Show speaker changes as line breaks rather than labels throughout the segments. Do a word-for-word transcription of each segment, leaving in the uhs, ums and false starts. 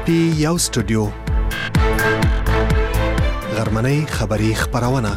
پټي یو سټوډیو غرمنۍ خبری خبرونه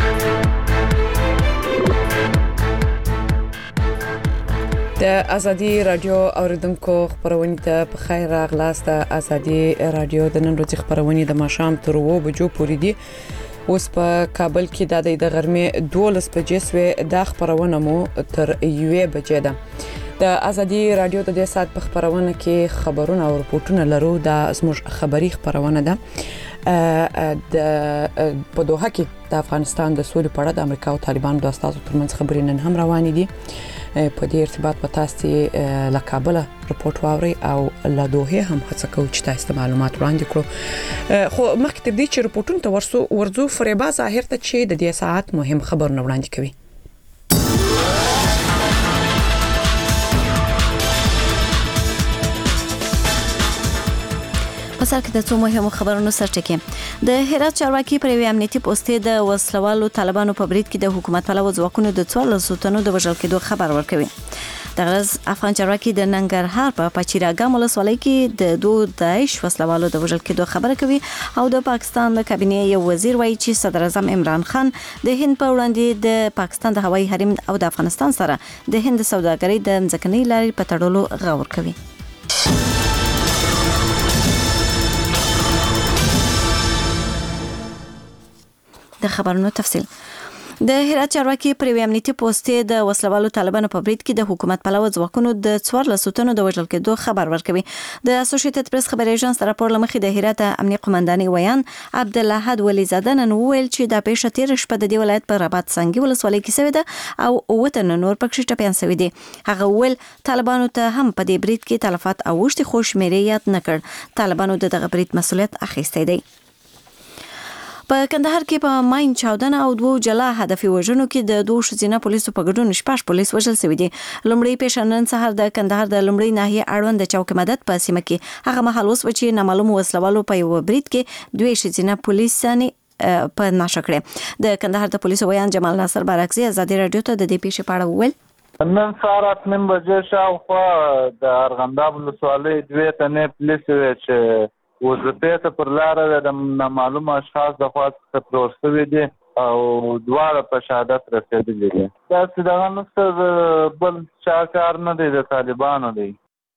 د ازادي رادیو اوریدونکو خبرونه ته په خیر راغلاست. ازادي رادیو د نن ورځې خبرونه د ماشام تر و بجو پورې دي. اوس په کابل کې د غرمې دولس بجې سوې د خبرونه مو تر یوې بجې ده. د ازادي رادیو د دې سات په خبرونه کې خبرونه او رپورټونه لرو. د زموږ خبري خبرونه ده د په دوحه کې د افغانستان د سولې په اړه د امریکا او طالبانو د استازو ترمنځ خبرې نن هم روانې دي. په دې ارتباط په تاسو له کابل رپورټ واوري او له دوحه هم هڅه کوو چې تاسو معلومات وړاندې کړو. خو مخکې تر دې چې رپورټونه ته ورسو ورزو فریبا ظاهر ته چې د دې ساعت مهم خبرونه وړاندې کوي.
پسر کې د څو مهمو خبرونو سرټکی. د هرات چارواکي پر یو امنیتي پوسټ د وسلوالو طالبانو په برید کې د حکومت پلوه ځواکونو د څوارلسو تنو د وژل کېدو خبر ورکوي. د غرض افغان چارواکي د ننګرهار په پچیراګام ولسوالۍ کې د دوه داعش وسلوالو د وژل کېدو خبره کوي او د پاکستان د کابینې یو وزیر وایي چې صدر اعظم عمران خان د هند په وړاندې د پاکستان د هوایي حریم او د افغانستان سره د هند سوداګرۍ د ځمکنۍ لارې په تړلو غور کوي. د خبرونو تفصیل. د هرات چارواکي پر یو امنیتي پوسټ د وسلوالو طالبانو په برید کې د حکومت پلوه ځواکونو د څوارلسو تنو د وژل کېدو خبر ورکوي. د اسوسییټډ پریس خبري ایجنس راپور لمخې د هرات امنیه قومنداني ویان عبدالحد ولیزاده نن ویل چې د پیښه تیر شپه د دی ولایت په رباط سنگي ولسوالۍ کې شوې ده او اوته نور پکې ټپيان شوې دي. هغه ویل طالبانو ته هم په دې برید کې تلفات او وشتي خوشمېري یاد نکړ. طالبانو د دغه برید مسؤلیت اخیستی دی. په کندهار کې په ماین چاودنه او دوه جلا هدفي وژنو کې د دوه ښځینه پولیسو په ګډون شپږ پولیس وژل شوي دي. لومړی پیښه نن سهار د کندهار د لومړۍ ناحیه اړوند د چوک مدد په سیمه کې هغه مهال وسو چې نامعلوم وسلوالو په یو برید کې دوه ښځینه پولیسانی په نشه کړې. د کندهار د پولیسو ویان جمال ناصر بارکزي ازادي رادیو ته د دې پیښې په اړه وویل.
نن سهار اته نیم بجې شاوخوا د ارغنداب ولسوالۍ دوه تنې پولیس چې وظیفې ته پر لاره د نامعلوم اشخاص د خوا څخه پلور شوي دي او دواړه په شهادت رسېدلي دي. داسې دغه نسته بل چا کار نه دی، د طالبانو دی.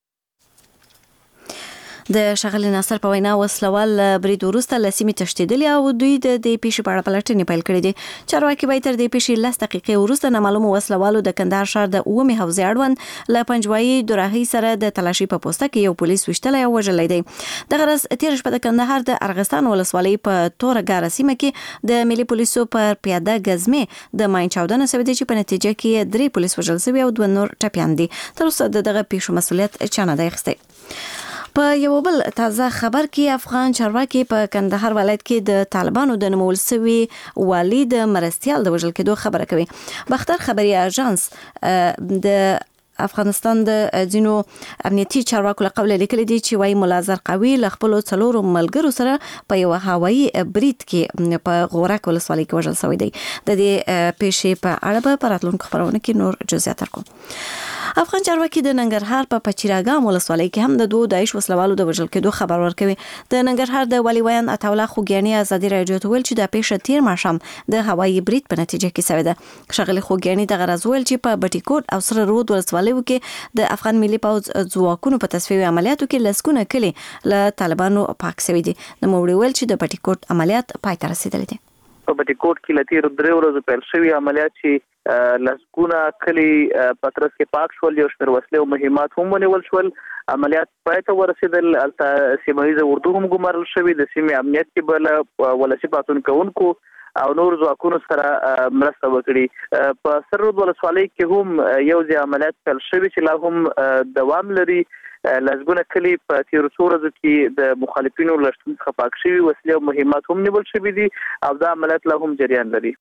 د شغل ناصر په وینا وسلوال برید وروسته لسیمې تشدیدلي او دوی د دې پیښې په اړه پلټنې پیل کړې دي. چارواکي به تر دې پیښې لس دقیقې وروسته نامعلوم وسلوالو د کندهار ښار د اومې حوزې اړوند له پنجوایي دوراهي سره د تلاشي په پوسټه کې یو پولیس وشتلی او وژلی دی. دغه ورځ تیر شپه د کندهار د ارغستان ولسوالۍ په تورګاره سیمه کې د ملي پولیسو پر پیاده ګزمې د ماین چاودنه شوې ده چې په نتیجه کې درې پولیس وژل شوي او دوه نور ټپیان دي. تر اوسه دغه پیښو مسؤلیت چا نه دی اخیستی. په یو بل تازه خبر کې افغان چارواکي په کندهار ولایت کې د طالبانو د نومول شوي والي د مرستیال د وژل کېدو خبره کوي. باختر خبري اژانس د افغانستان د ځینو امنیتي چارواکو له قوله لیکلي دي چې وايي ملا زرقاوي له خپلو څلورو ملګرو سره په یو هوایي برید کې په غورک ولسوالۍ کې وژل شوی دی. د دې پیښې په اړه به په راتلونکو خبرونو کې نور جزئیات درکوم. افغان چارواکي د ننګرهار په پچیراګام ولسوالۍ کې هم د دوه داعش وسلوالو د وژل کېدو خبر ورکوي. د ننګرهار د والي ویان عطاالله خوګیاني ازادي رادیو ته ویل چې د پیښه تیر ماښام د هوایي برید په نتیجه کې شوې ده. ښاغلي خوګیاني دغه راز ویل چې په بټي کوټ او سره رود ولسوالیو کې د افغان ملي پوځ ځواکونو په تصفیوي عملیاتو کې لسګونه کلي له طالبانو پاک شوي دي. نوموړي ویل چې د بټي کوټ عملیات پای ته رسېدلي دي.
په بټي کوټ کې له تېرو درې ورځو پیل شوي عملیات چې لسګونه کلي پترس کې پاک شول، یو شمېر وسلې او مهمات هم ونیول شول. عملیات پای ته ورسېدل. هلته سیمه ییزه اردو هم ګمارل شوي. د سیمې امنیت کې به له ولسي پاڅون کوونکو او نور ځواکونو سره مرسته وکړي. په سرود ولسوالۍ کې هم یو ځای عملیات پیل شوي چې لا هم دوام لري. لسګونه کلي په تیرو څو ورځو کې د مخالفینو له شتون څخه پاک شوي، وسلې او مهمات هم نیول شوي دي او دا عملیات لا هم جریان لري.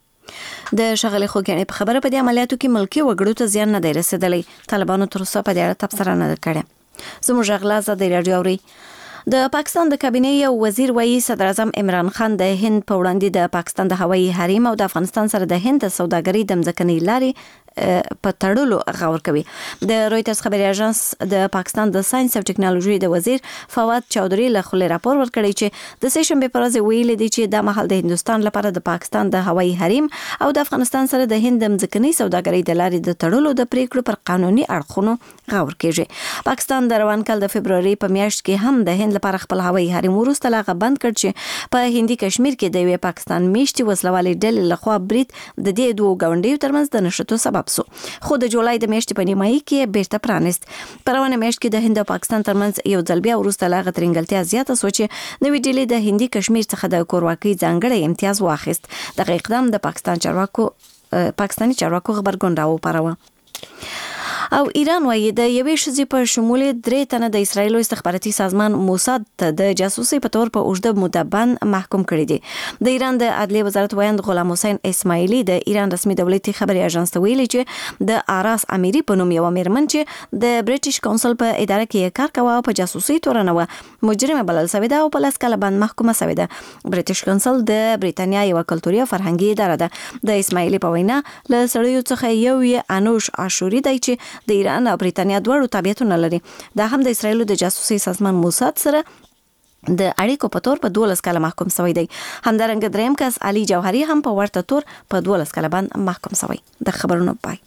د شغلې خوګیانې په خبره په دې عملیاتو کې ملکي وګړو ته زیان نه دی رسېدلی. طالبانو تر اوسه په دې اړه تبصره نه ده کړې. زموږ غلا ازادي رادیو اوري. د پاکستان د کابینې یو وزیر وایي صدر اعظم عمران خان د هند په وړاندې د پاکستان د هوایي حریم او د افغانستان سره د هند د سوداګرۍ د ځمکنۍ لارې په تړلو غور کوي. د رويټرز خبري اژانس د پاکستان د ساينس او ټکنالوژي د وزیر فواد چودھری له خلې راپور ورکړی چې د سیشنبه پر ورځ ویل دي چې د محل د هندستان لپاره د پاکستان د هوایي حریم او د افغانستان سره د هند د ځمکنۍ سوداګرۍ د لارې د تړلو د پریکړو پر قانوني اړخونو غور کیږي. پاکستان د روان کال د فبرवरी په میاشت کې هم د هند لپاره خپل هوایي حریم وروسته لاغه بند کړ چې په هندي کشمیر کې د یوې پاکستان میشتي وسلوالې ډلې لخوا برید د دې دوه غونډیو ترمنځ د نشټو سبب شو. خو د جولای د میاشتې په نیمایي کې بیرته پرانست. په روانه میاشت کې د هند او پاکستان ترمنځ یو ځل بیا وروسته لاغه ترنګلتیا زیاته شو چې نوې ډلې د هندي کشمیر څخه د کورواکۍ ځانګړی امتیاز واخیست. دغه اقدام د پاکستان چارواکو پاکستاني چارواکو خبرګون راوپاروه. او ایران وایي د یوې ښځې په شمول درې تنه د اسرایلو استخباراتي سازمان موساد ته د جاسوسي په تور په اوږده موده باندې محکوم کړي دي. د ایران د عدلیه وزارت وایند غلام حسین اسماعیلی د ایران رسمي دولتي خبري اژانس ته ویلي چې د آراس امیری په نوم یو میرمن چې د بریټیش کونسل په اداره کې کار کاوه په جاسوسي تورنه و مجرمه بلل شوې ده او په لاس کاله باندې محکومه شوې ده. بریټیش کونسل د بریتانیا یو کلتوري او فرهنګي اداره ده. د اسماعیلی په وینا له سړیو څخه یو یې انوش عاشوري دی چې د ایران او بریتانیا دواړو تابعیتونه لري. دا هم د اسرایلو د جاسوسي سازمان موساد سره د اړیکو په تور په دولس کاله محکوم شوی دی. همدارنګه دریم کس علي جوهري هم په ورته تور په دولس کاله باندې محکوم شوی. د خبرونو پای.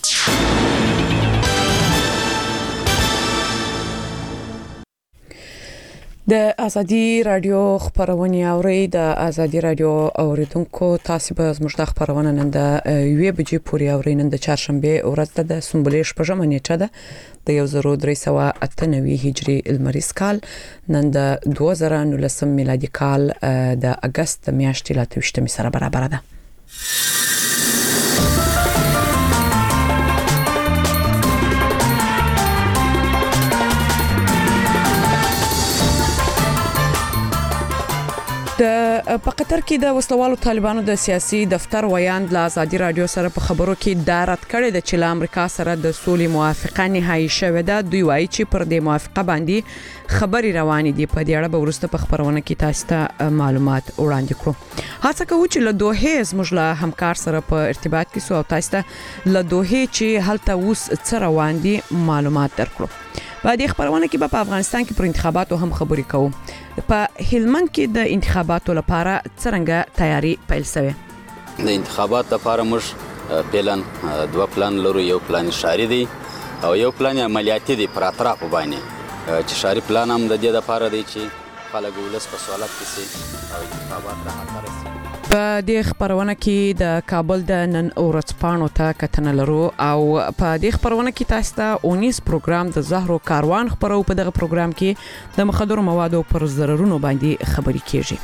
د ازادي رادیو خبرونه اوري د ازادي رادیو اوریدونکو تاسو به زموږ د خبرونه نن د یوې بجې پورې اوري. نن د چهارشنبه ورځ د سنبلې شپږمه نیټه ده د یو زر درې سوه اته نوي هجري المریز کال. نن د دوه زره نولسم میلادي کال د اگست میاشتې لا توشتمې سره برابر ده. د په قطر کې د وسلوالو طالبانو د سیاسي دفتر ویاند له ازادي رادیو سره په خبرو کې دا رد کړی د چې له امریکا سره د سولې موافقه نهایی شوې ده. دوی وایي چې پر دې موافقه باندې خبري روانې دي. په دې اړه به ورسته په خبرونه کې تاسو ته معلومات وړاندې کړو. هڅه کوو چې له دوه زموږ له همکار سره په ارتباط کې سو او تاسو ته له دوه چې هلته اوس څه روان دي معلومات درکړو. په دې خبرونه کې په افغانستان کې پر انتخاباتو هم خبرې کوو. په هلمند کې د انتخاباتو لپاره څنګه تیاری پیل شوه؟
د انتخاباتو لپاره موږ پلان دوه پلان لرو. یو پلان شهري دی او یو پلان عملیاتي دی پر اطراف باندې. چې شهري پلان هم د دې لپاره دی چې خلک ولس په سوالات کې سي او انتخابات راحت راسي.
په دې خبرونه کې د کابل د نن ورځپاڼو ته کتنه لرو او په دې خبرونه کې تاسو ته اونیس پروګرام د زهرو کاروان خبرو. په دغه پروګرام کې د مخدرو موادو پر ضررونو باندې خبرې کیږي.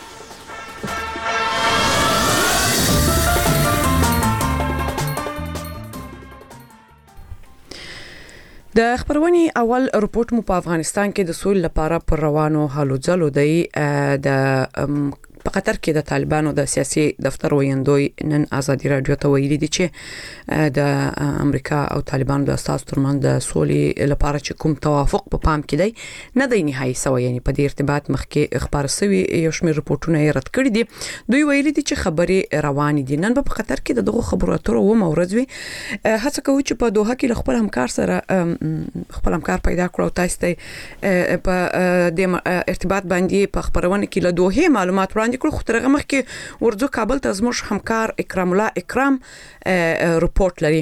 د خبرونی اول رپورت مو په افغانستان کې د سولې لپاره پر روانو هلو ځلو دی. د په قطر کې د طالبانو د سیاسي دفتر ویندوی نن ازادي رادیو ته ویلي دي چې د امریکا او طالبانو د اساس ترمن د سولې لپاره چې کوم توافق په پام کې دی نه دی نهایی سوی. یعنی په دې ارتباط مخکې خبر سوي یو شمېر رپورټونه یې رد کړي دي. دوی ویلي دي چې خبرې روان دي. نن په قطر کې د دغه خبرو اترو و مورز وی هڅه کوي چې په دوحه کې خپل همکار سره خپل همکار پیدا کړو. تاسو ته په د ارتباط باندې په خبرونه کې له دوحه معلومات وړاندې کړو. خو ترغه مخکې ورځو کابل ته زموږ همکار اکرام الله اکرام رپورت لري.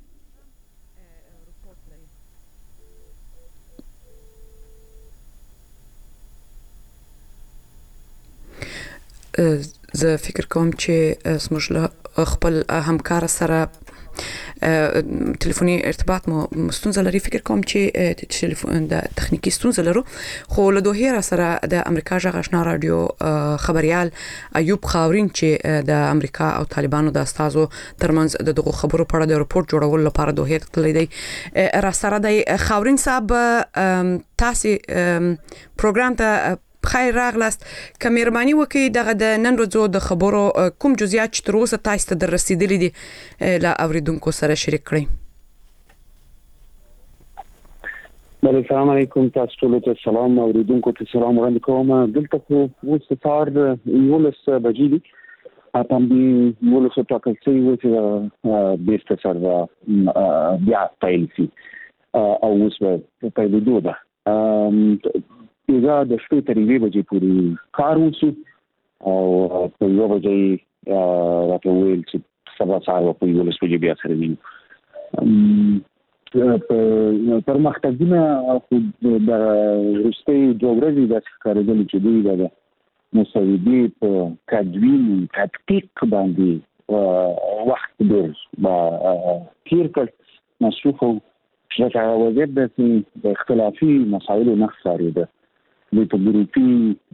زه فکر کوم چې زموږ له خپل همکار سره ټلیفوني ارتباط مو ستونزه لري. فکر کوم چې ټلیفون د تخنیکی ستونزه لرو. خو له دوه را سره د امریکا ژغ آشنا رادیو خبريال ایوب خاورین چې د امریکا او طالبانو د استادو ترمنځ د دغه خبرو په اړه د رپورت جوړول لپاره دوه تللی دی. را سره د خاورین صاحب تاسو پروګرام ته خیر راغلاست. کمرمانی وکي دغه د نن ورځو د خبرو کوم جزئیات چې تر اوسه تاسو ته در رسیدلې دي لا اوریدونکو سره شریک کړئ.
بله سلام علیکم، تاسو ټول ته سلام، اوریدونکو ته سلام وړاندې کوم. دلته خو اوس سهار یولس بجې دي، اته دې یولس ټاکل شوي وو چې بیرته سره بیا پیل شي او اوس په پیلېدو ده. دا د شپې تر یوې بجې پورې کار وشي او په یوه بجې راته وویل چې سبا سهار به په یولس بجې بیا سره وینو. پرمختګونه خو د وروستۍ دوه ورځې داسې ښکارېدلې چې دوی به د مسودې په تدوین تطبیق باندې وخت ډېر تېر کړ، مصروف و. ځکه وضعیت داسې د اختلافي مسایلو نه ښکارېده. دوی په ګروپي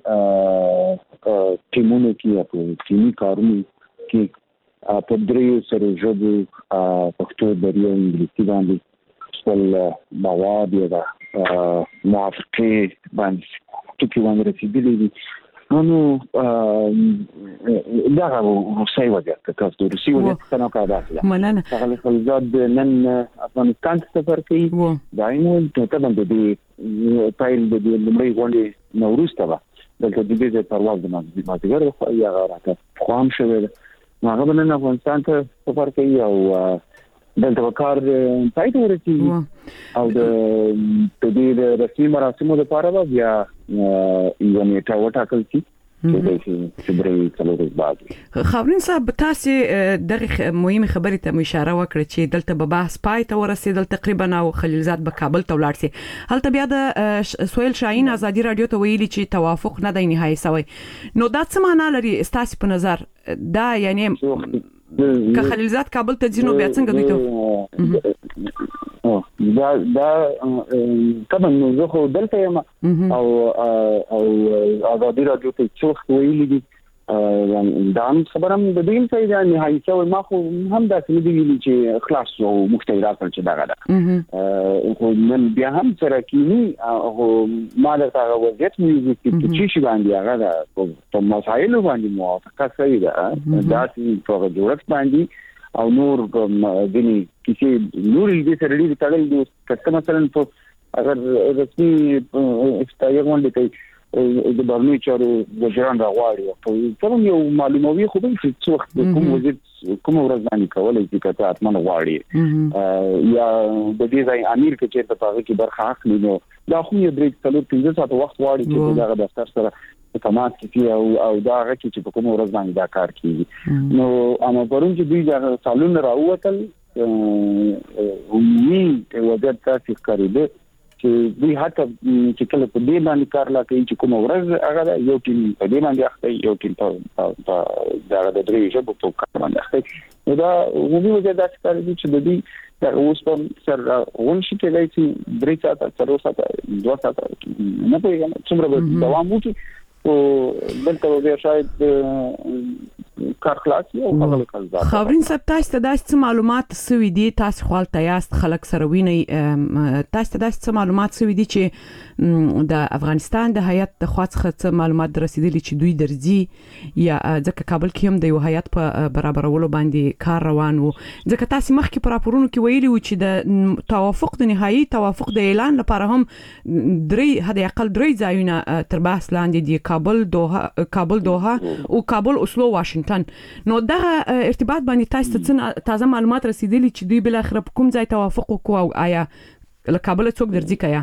ټیمونو کې یا په ټیمي کارونو کې په دریو سره ژبو پښتو، دري او انګلیسي باندې خپل مواد یا د موافقې باندې ټکي باندې رسېدلي دي. نو دغه روسي وضعیت تاسو د روسي وضعیت څنګه کار داسې ده.
مننه.
هغه خلک نن افغانستان ته سفر کوي. دا یې نو ته باندې د پایل د لمړی غونډې نو وروسته به دلته د دې پرواز د مازدیګر خو یا راته خوام شوی ده. نو هغه نن افغانستان ته سفر کوي او دلته کار پای ته ورسېږي او د دې د رسمي مراسمو لپاره به بیا یو نیټه وټاکل شي چې درې څلور ورځې بعد.
خاورین صاحب، تاسو دغه مهمه خبرې ته اشاره وکړه چې دلته به بحث پای ته ورسېدل تقریبا او خلیلزاد به کابل ته ولاړ شي. هلته بیا د سویل شاهین ازادي رادیو ته ویلي چې توافق نه دی نهایی شوی. نو دا څه معنی لري تاسو په نظر؟ دا یعنی که خلیلزاد کابل ته ځینو بیا څنګه دوی ته
دا دا طبعا زه خو دلته یم او او ازادي رادیو ته څوک ویلي دي دا هم خبره هم د دې ځای نه نهایي شوی. ما خو هم داسې نه دي ویلي چې خلاص او مختلف راکړل چې دغه ده خو نن بیا هم سره کینی او ما د هغه وضعیت مې چې چې شي باندې هغه ده په مسایلو باندې موافقه کوي ده داسې په جوړښت باندې او نور دني کیسې نور دې سره دې تړل دي. کله مثلا په اگر رسمي افتایه باندې کوي د برنامه چارو وزیران راغواړي په څوم یو معلوموي خو به چې څوک کوم وزیر کوم ورځ باندې کولای چې کته اتمن غواړي یا د دې ځای امیر کې چې په هغه کې برخه اخلي. نو دا خو یو درې څلور پنځه ساعت وخت غواړي چې دغه دفتر سره تماس کې او او دا هغه چې په کوم ورځ باندې دا کار کوي. نو اما پرون چې دوی دا سالون راووتل وی وضعیت تاسو کړی چې دوی حتی چې کله په دې باندې کار لا کوي چې کوم ورځ هغه یو ټیم په دې باندې اخته یو ټیم په دا د درې ژبو په کار باندې اخته. دا وګورئ چې دا څه کوي چې د دې دا اوس په سر ونشي کېدای چې درې ساعت څلور ساعت دوه ساعت نه پوهیږم څومره به دوام وکړي او دلته بیا شاید کار خلاص او خبرې کړل.
خاورین صاحب، تاسو ته داسې معلومات سوي دي؟ تاسو خپل تیاست خلک سره ویني، تاسو ته داسې معلومات سوي دي چې د افغانستان د هیئت د خاصه څه معلومات رسیدلي چې دوی درځي یا ځکه کابل کې هم د یو هیئت په برابرولو باندې کار روان وو؟ ځکه تاسو مخکې په راپورونو کې ویلي و چې د توافق د نهایی توافق د اعلان لپاره هم درې حد اقل درې ځایونه تر بحث لاندې دي، کابل دوحه کابل دوحه او کابل اوسلو واشنگټن. نو دغه ارتباط باندې تاسو ته تازه معلومات رسیدلي چې دوی بل اخر په کوم ځای توافق وکړو او آیا له کابل څوک درځي کیا؟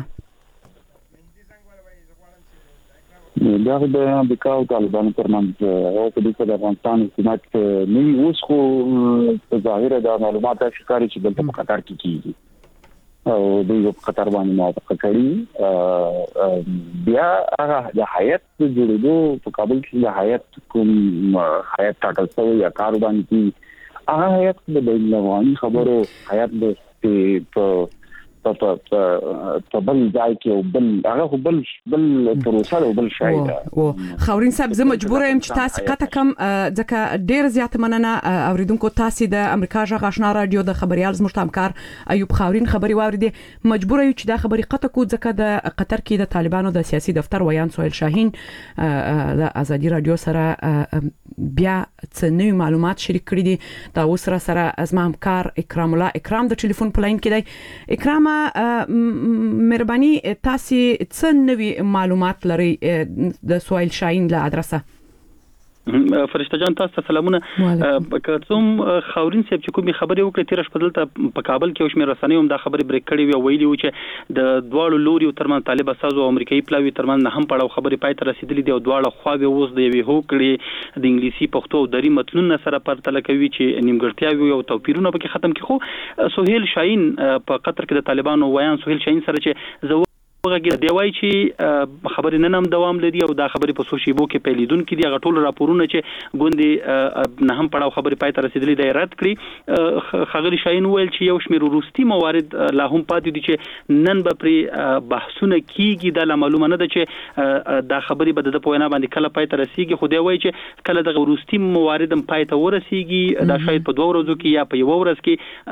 دا د امریکا او طالبانو ترمنځ او په دې کې د افغانستان حکومت نوی اوس خو په ظاهر د معلومات ښکاري چې دلته په قطر کې کیږي او دوی په قطر باندې موافقه کړې. بیا هغه د هیئت جوړېدو په کابل کې د هیئت کوم هیئت ټاکل شوی یا کار باندې هغه هیئت د بین المللي خبرو هیئت د په په په بل ځای کې بل هغه بل بل پروسه او بل شای ده.
او خاورین صاحب، زه مجبور یم چې تاسو قطه کم ځکه ډیر زیات مننه اوریدونکو. تاسو د امریکا غږ آشنا رادیو د خبريال زموږ همکار ایوب خاورین خبري واوریدي. مجبور یو چې دا خبري قطه کو ځکه د قطر کې د طالبانو د سیاسي دفتر ویان سویل شاهین د ازادي رادیو سره بیا څه نوې معلومات شریک کړي دي. دا اوس سره سره از ما همکار اکرام الله اکرام د ټلیفون په لاین کې دی. اکرام، مهرباني تاسو څه نوي معلومات لري د سویل شاهین له ادرسه؟
فرشته جان تاسو سلامونه. که څوم خاورین صاحب چې کومې خبرې وکړې تیر شپه دلته په کابل کې او شمېر رسنیو هم دا خبرې بریک کړې وي او ویلي وو چې د دواړو لوري ترمن طالب اساس او امریکایي پلاوي ترمن نه هم پړاو خبرې پای ته رسیدلې دي او دواړه خواوې اوس د یوې هوکړې د انګلیسي پښتو او دري متنونو سره پرتله کوي چې نیمګړتیاوي او توپیرونه پکې ختم کړي. خو سهیل شاهین په قطر کې د طالبانو ویان سهیل شاهین سره چې زه وګورم دی وایي چې خبرې نن هم دوام لري او دا خبرې په سوشيبو کې پیلیدون کې دي. غټول راپورونه چې ګوندې نه هم پړاو خبرې پای ته رسیدلې دی رد کړی. خغلی شاهین ویل چې یو شمېر وروستي موارد لا هم پاتې دي چې نن به پرې بحثونه کیږي. دا معلومه نه ده چې دا خبرې به د په وینا باندې کله پای ته رسیږي. خو دی وایي چې کله د وروستي موارد هم پای ته ورسیږي دا شاید په دوه ورځو کې یا په یو ورځ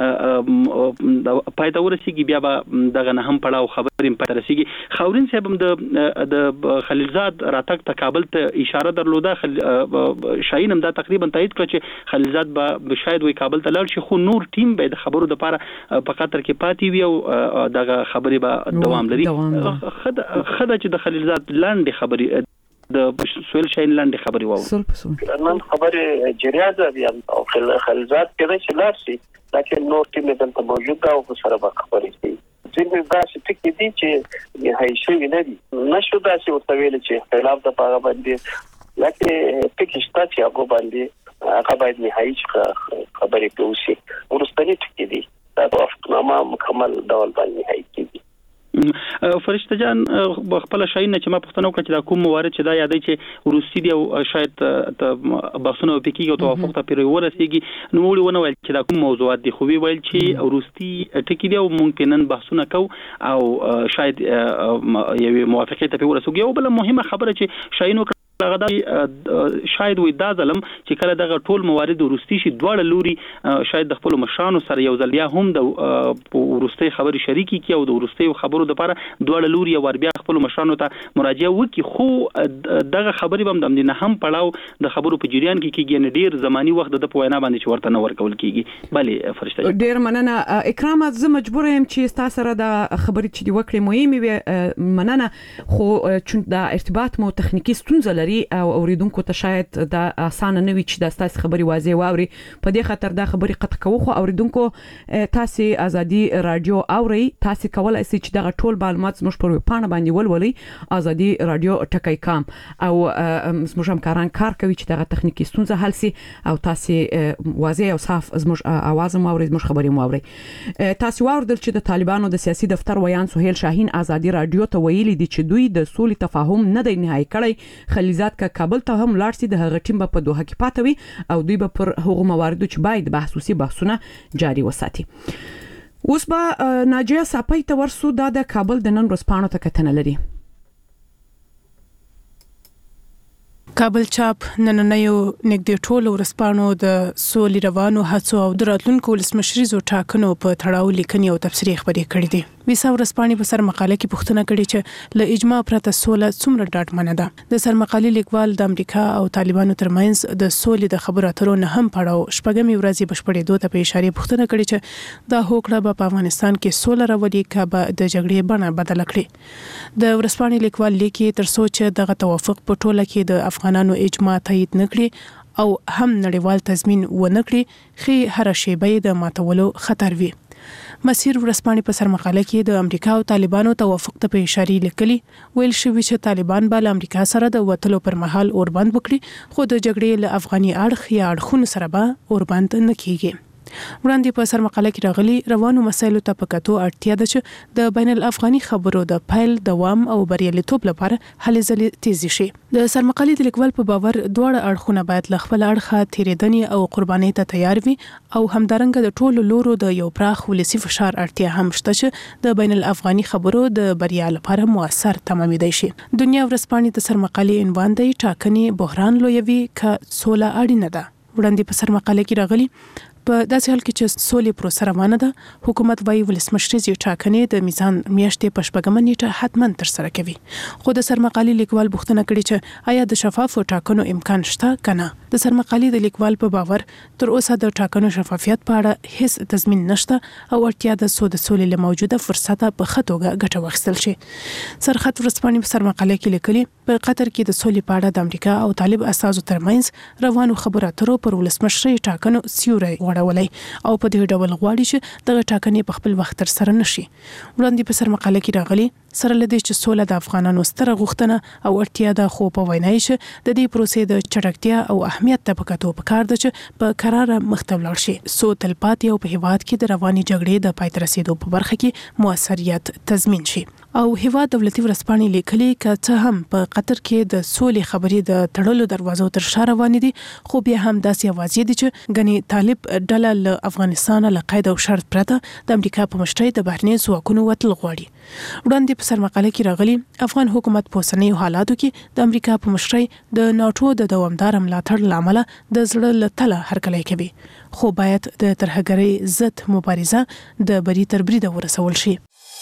کې پای ته ورسیږي بیا به دغه نه هم پړاو خبرې پای ته رسیږي. خاورین صاحب هم د د خلیلزاد راتګ ته کابل ته اشاره درلوده. شاهین هم دا تقریبا تایید کړ چې خلیلزاد به شاید وي کابل ته لاړ شي خو نور ټیم به د خبرو لپاره په قطر کې پاتې وي او دغه خبرې به دوام لري. خدای چې د خلیلزاد لاندې خبرې د سویل شاهین لاندې خبرې واو
نن خبرې جریان دی او خلیلزاد کې چې لاړ شي لکه نور ټیم دلته موجود او سره به خبرې کوي. ځینې داسې ټکي دي چې نهایي شوي نه دي. نشو داسې ورته ویلی چې اختلاف د په هغه باندې لکه ټکي شته چې هغو باندې هغه باید نهایي خبرې پرې وشي. وروستني ټکي دي دا په وفتنامه مکمل ډول باندې نهایي کېږي.
فرشته جان خپل شاهین چې ما پوښتنه وکړه چې دا کوم موارد چې دا یادای چې روسي دی او شاید بحثونه وکړي او توافق ته پیری ورسیږي نو وړي ونه ویل چې دا کوم موضوعات دي خو ویل چې روسي ټکی دی او ممکن بحثونه کو او شاید یو موافقه ته ورسیږي. او بل مهمه خبره چې شاهین هغه شاید وي دا ظلم چې کله دغه ټول موارد ورستي شي دواړه لوري شاید د خپل مشرانو سره یو ځل یا هم د ورستي خبري شریکي کی او د ورستي خبرو لپاره دواړه لوري ور بیا خپل مشرانو ته مراجعه وکي. خو دغه خبري بم د نه هم پړاو د خبرو په جریان کې کیږي نه ډیر زماني وخت د په وینا باندې چې ورته نه ورکول کیږي. بله فرشته
ډیر مننه اکرام. زه مجبور یم چې تاسو سره د خبري چې دی وکړې مهمه مننه خو چون د ارتباط مو تخنیکی ستونزه لري او اوریدونکو ته شاید دا اسانه نه وي چې د تاسو خبري واضح واوري. په دې خاطر دا خبري قطع کوو. خو اوریدونکو تاسو ازادي رادیو اوري تاسو کولای شئ چې دا ټول معلومات زموږ پر پاڼه باندې ولولئ ازادي رادیو ټکی کام او زموږ همکاران کار کوي چې دا تخنیکی ستونزه حل شي او تاسو واضح او صاف زموږ اواز مو اوري زموږ خبري مو اوري. تاسو واردل چې د طالبانو د سیاسي دفتر ویان سهیل شاهین ازادي رادیو ته ویلي دي چې دوی د سولې تفاهم نه دی نهایی کړی. خلیلزاد کا کابل ته هم لاړ سي د هغه ټیم په دوه کې پاتوي او دوی به پر هغو مواردو چې باید بحثوسي بحثونه جاري وساتي. اوس به ناجیه صاحب ته ورسو د کابل د نن ورځ پاڼو ته کتنه لري.
کابل چاپ نننیو نګدې ټولو ورسپانو د سولې روانو هڅو او د راتلونکو ولسمشریزو ټاکنو په تړاو لیکنې او تبصرې خبرې کړې دي. ویسا ورسپانې په سر مقاله کې پوښتنه کړې چې له اجماع پرته سوله څومره ډاډمنه ده. د سر مقالې لیکوال د امریکا او طالبانو ترمنځ د سولې د خبرو اترو نه هم پړاو شپږمې ورځې بشپړېدو ته په اشاره پوښتنه کړې چې دا هوکړه به په افغانستان کې سوله راولي که به د جګړې بڼه بدله کړي. د ورسپانې لیکوال لیکي تر څو چې دغه توافق په ټوله کې د افغانانو اجماع تایید نکړي او هم نړیوال تضمین ونه کړي خې هر شیبه د ماتولو خطر وي. مسیر ورسپانې په سر مقاله کې د امریکا او طالبانو توافق ته په اشاره لیکلي. ویل شوی چې طالبان به له امریکا سره د وټلو پر مهال اوربند وکړي خو د جګړې له افغاني اړخ یا اړخونو سره به اوربند نه کیږي. وړاندې په سر مقاله کې راغلي روانو مسایلو ته په کتو اړتیا ده چې د بین الافغاني خبرو د فایل دوام او بریالیتوب لپاره هلې ځلې تیزی شي. د سر مقالې د لیکوال په باور دواړه اړخونه باید له خپل اړخه تیریدنې او قربانۍ ته تیار وي او همدارنګه د ټولو لورو د یو پراخ ولسی فشار اړتیا هم شته چې د بین الافغاني خبرو د بریا لپاره موثر تمامېدای شي. دنیا ورسپانې د سر مقالې عنوان دی ټاکنې بحران لویوي که سوله اړینه ده. وړاندې په سر مقاله کې راغلي په داسې حال کې چې سولې پروسه روانه ده حکومت وايي ولسمشر زی ټاکنې د میزان میاشتې په شپږم نیټه حتما تر سره کوي خو د سرمقالي لیکوال بوختنه کړي چې آیا د شفافو ټاکنو امکان شته کنه د سرمقالي د لیکوال په باور تر اوسه د ټاکنو شفافیت په اړه هیڅ تضمین نشته او اړتیا د سود سولې له موجوده فرصت په خطوګه ګټه واخیستل شي سرخط ورسپانې په سرمقالي کې لیکلي په قطر کې د سولې په اړه د امریکا او طالب اساسو ترمنځ روانو خبرو اترو پر ولسمشر ټاکنو سیوري وړولای او په دې ډول غواړي چې دغه ټاکنې په خپل وخت تر سره نشي وړاندې په سرمقاله کې راغلي سره لدې چې سوله د افغانانو ستره غوښتنه او اړتیا ده خو په وینای شي د دې پروسې د چټکتیا او اهمیت ته پکاتو پکار ده چې په قرار مختبل شي سو تلپات یو په هیواد کې د رواني جګړې د پای ته رسیدو په برخه کې موثریت تضمین شي او هیواد دولتي ورسپانې لیکلي چې هم په قطر کې د سولې خبرې د تړلو دروازو تر شا روان دي خو بیا هم داسې आवाज دي چې غني طالب ډله له افغانستان له قید او شرط پرته د امریکا په مشرۍ د بهرنی ځواکونو وتل غواړي وړاندې په سرمقاله کې راغلي افغان حکومت په اوسنیو حالاتو کې د امریکا په مشرۍ د ناتو د دوامدار ملاتړ لامل د زړه له تله هرکلی کوي خو باید د ترهګرۍ ضد مبارزه د بری تر بریده ورسول شي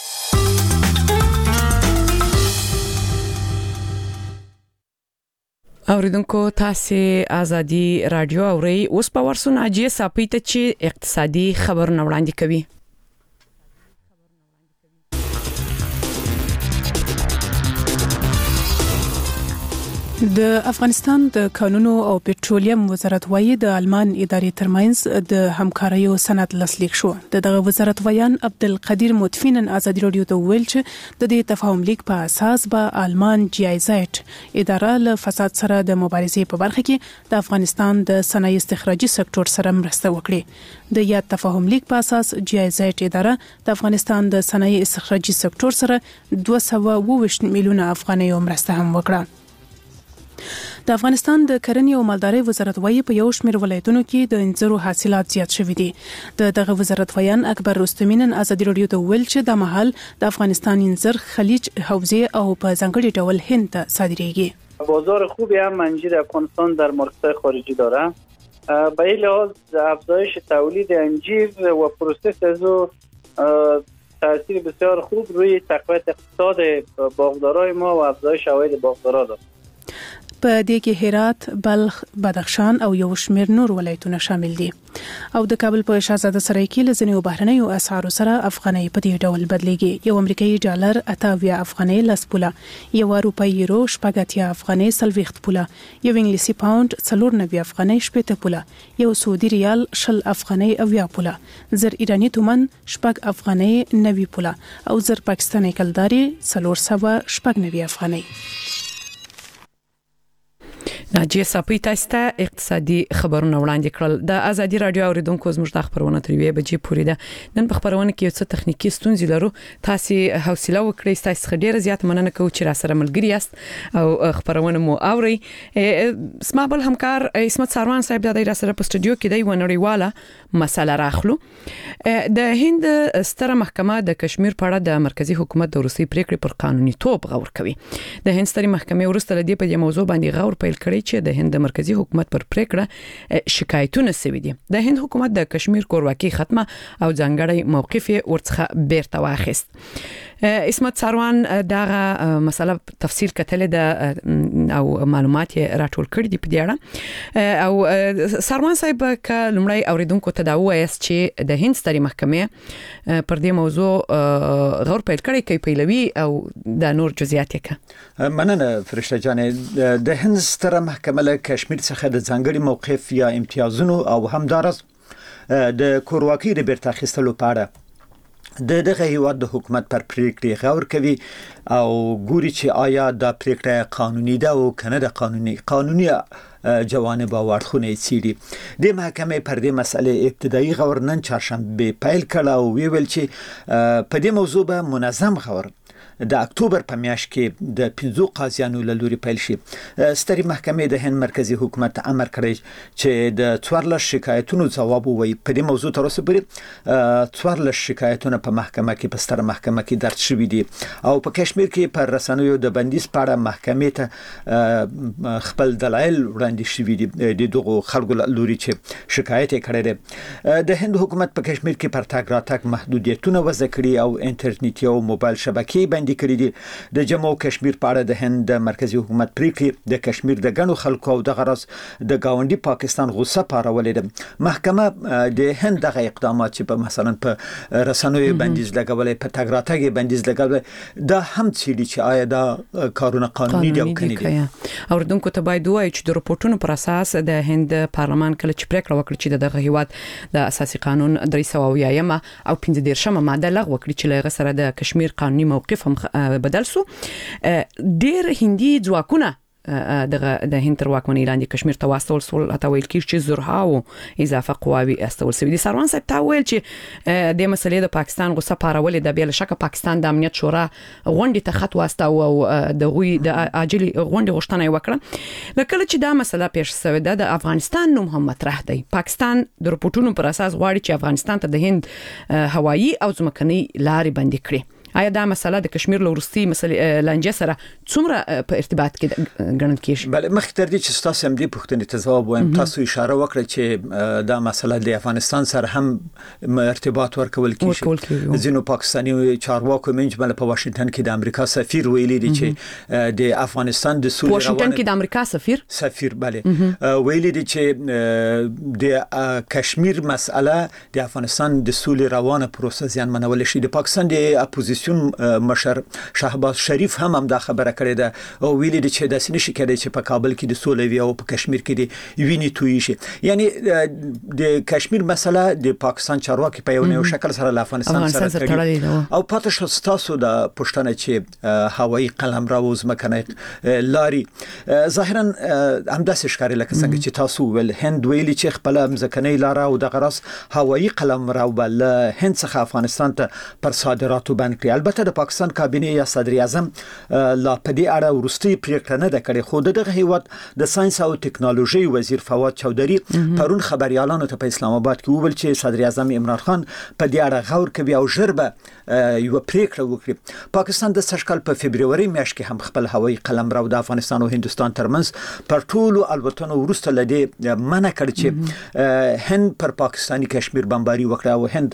اوریدونکو تاسو ازادي رادیو اوري اوس په ورسون اجي ساپیته چې اقتصادي خبرونه وړاندې کوي
د افغانستان د کانونو او پټرولیم وزارت وايي د آلمان ادارې ترمنځ د همکاریو سند لاسلیک شو د دغه وزارت ویان عبدالقدیر متفینن ازادي رادیو ته ویل چې د دې تفاهم لیک په اساس به آلمان جی آی زیډ اداره له فساد سره د مبارزې په برخه کې د افغانستان د صنایع استخراجي سکتور سره مرسته وکړي د یاد تفاهم لیک په اساس جی آی زیډ اداره د افغانستان د صنایع استخراجي سکتور سره دوه سوه اووه ویشت میلیونه افغانۍ مرسته هم وکړه د افغانستان د کرنې او مالدارۍ وزارت وايي په یو شمېر ولایتونو کې د انځرو حاصلات زیات شوي دي د دغه وزارت ویان اکبر رستمینن ازادي رادیو ته ویل چې د مهال د افغانستان انځر خلیج حوزه او په ځانګړي ډول هند ته صادریږي
بازار خوبی هم منجر افغانستان در مارکت‌های خارجی داره به این لحاظ افزایش تولید انجیر و پروسس از تاثیر بسیار خوب روی تقویت اقتصاد باغدارای ما و افزایش عواید باغدارا داره
په دې کې هرات، بلخ، بدخشان او یو شمېر نور ولایتونه شامل دي او د کابل په شاهزاده سرای کې لزنیو بهرنیو اسعارو سره افغانۍ په دې ډول بدلېږي یو امریکایي ډالر اتاویا افغانۍ لس پوله یو اروپایي یورو شپږ افغانۍ څلوېښت پوله یو انګلیسي پاوند څلور نوي افغانۍ شپېته پوله یو سعودي ریال شل افغانۍ اویا پوله زر ایراني تومن شپږ افغانۍ نوي پوله او زر پاکستاني کلداري څلور سوه شپږ نوي افغانۍ
ناجیه صاحب تاسو ته اقتصادي خبرونه وړاندې کړل د ازادي رادیو اوریدونکو زموږ د خبرونه تر یوې بجې پورې ده نن په خبرونه کې یو څه تخنیکی ستونزې لرو تاسو حوصله وکړئ تاسو ډیره زیات مننه کوم چې را سره ملګری یاست او خبرونه مو اوري اسما بل همکار اسمت ساروان صاحب د را سره په استودیو کې دی ونړیواله مسله راخلو د هند ستره محکمه د کشمیر په اړه د مرکزی حکومت د روسي پریکړې پر قانوني توب غور کوي د هند ستره محکمه ورسته لدی په دې موضوع باندې غور پیل کړی چې د هند مرکزی حکومت پر پریکړه شکایتونه سوي دي د هند حکومت د کشمیر کورواکي ختمه او ځانګړی موقف ورڅخه بیرته واخیست اسمت ساروان دغه مسله تفصیل کتل د او معلومات راټول کړي دي په دې اړه او ساروان صاحب ک لمړی اوریدونکو ته دا وایست چې د هند ستري محکمه پر دې موضوع غور پیل کړي کوي پیلوي او د نور جزئیات کې
مننه فرشته جان د هند ستره محکمه له کشمیر څخه د ځانګړي موقف یا امتیازونو او همدارس د کورواکي د بیرته اخیستلو په اړه د دغه هیواد د حکومت پر پریکړې غور کوي او ګوري چې آیا دا پریکړه قانوني ده او کنه د قانوني قانوني جوانب او اړخونه څیړي د محکمې پر دې مسلې ابتدایي غور نن چهارشنبه پیل کړ او ویل چې په دې موضوع به منظم غور د اکتوبر په میاشت کې د پنځو قاضیانو له لوري پیل شي ستري محکمې د هند مرکزی حکومت امر کړی چې د څوارلس شکایتونو ځواب ووایي په دې موضوع تر اوسه پورې څوارلس شکایتونه په محکمه کې په ستره محکمه کې درج شوي دي او په کشمیر کې پر رسنیو د بندیز په اړه محکمې ته خپل دلایل وړاندې باندې شوی دي د دغه خلکو لوري چې شکایت کړي دي د هند حکومت په کشمیر کې پر تاګ راتګ محدودیتونه وضع کړي او انټرنیټ او موبایل شبکې باندې کړي دي د جموں کشمیر په اړه د هند مرکزی حکومت پریکړه د کشمیر د غنو خلکو او د غرض د گاونډي پاکستان غوسه پارولې ده محکمه د هند دغه اقدامات چې په مثلا په رسنوي بندیز لګولې په تاګ راتګ بندیز لګولې دا هم چې چې آیا دا کارونه قانوني دي او کني دي
اوردونکو ته باید وایي چې د رپورټونو پر اساس د هند پارلمان کله چې پریکړه وکړه چې دغه هیواد د اساسي قانون درې سوه اویایم او پنځه دېرشمه ماده لغوه کړي چې له سره د کشمیر قانوني موقف هم بدل سو ډیر هندي ځواکونه دغه د هند تر واکمنۍ لاندې کشمیر ته واستول سول اته ویل کیږي چې زرهاو اضافه قواوی استول سوي دي. سروان صاحب تا ویل چې د مسلې د پاکستان غوسه پارولې د بل شک پاکستان د امنیت شورا غونډې ته خط واسطه او د غوي د عاجلی غونډې غوښتنه وکړه لکه چې دا مسله پیښ شوې ده د افغانستان نوم هم مطرح دی. پاکستان د رپورټونو پر اساس غواړي چې افغانستان ته د هند هوایی او ځمکني لارې بندي کړي. آیا دا مسله د کشمیر لورستي مسلې لانجه سره څومره په ارتباط کې ګڼل کیږي؟
بله مخکې تر دې چې تاسو هم دې پوښتنې ته ځواب وایم تاسو اشاره وکړه چې دا مسله د افغانستان سره هم ارتباط ورکول کیږي. ځینو پاکستاني چارواکو منځ په واشنگټن کې د امریکا سفیر ویلي دی چې د افغانستان د سولې
واشنگټن کې د امریکا سفیر
سفیر بله ویلي دی چې د کشمیر مسله د افغانستان د سولې روانه پروسه زیانمنول شي. د پاکستان د اپوزیسیون مشر شهباز شریف هم هم دا خبره کړې ده او ویلي دي چې د سینې شکایت چې په کابل کې د سولې او په کشمیر کې د ویني تویی شي. یعنی د کشمیر مسله د پاکستان چارواکي په یو شکل سره له افغانستان سره تړلې ده او پاتې شو تاسو د پښتنه چې هوایی قلمرو زمکنه لاري ظاهرا همداسې ښکاري لکه څنګه چې تاسو ول هند ویلي چې خپل مزکنه لار او د غرس هوایی قلمرو بل هند څخه افغانستان ته پر صادراتو باندې البته د پاکستان کابینه یا صدر اعظم لا پدې اړه ورستي پریکړه نه ده کړې خو دغه هیواد د ساينس او ټکنالوژي وزیر فواد چودري پرون خبريالانو ته په اسلام آباد کې وویل چې صدر اعظم عمران خان په دې اړه غور کوي او ژربه یو پریکړه وکړي. پاکستان د سشکل په فبرवरी میاشت کې هم خپل هوایي قلمرو د افغانستان او هندستان ترمنځ پر ټولو الوتنو ورسته لدی منع کړ چې هند پر پاکستانی کشمیر بمباري وکړه او هند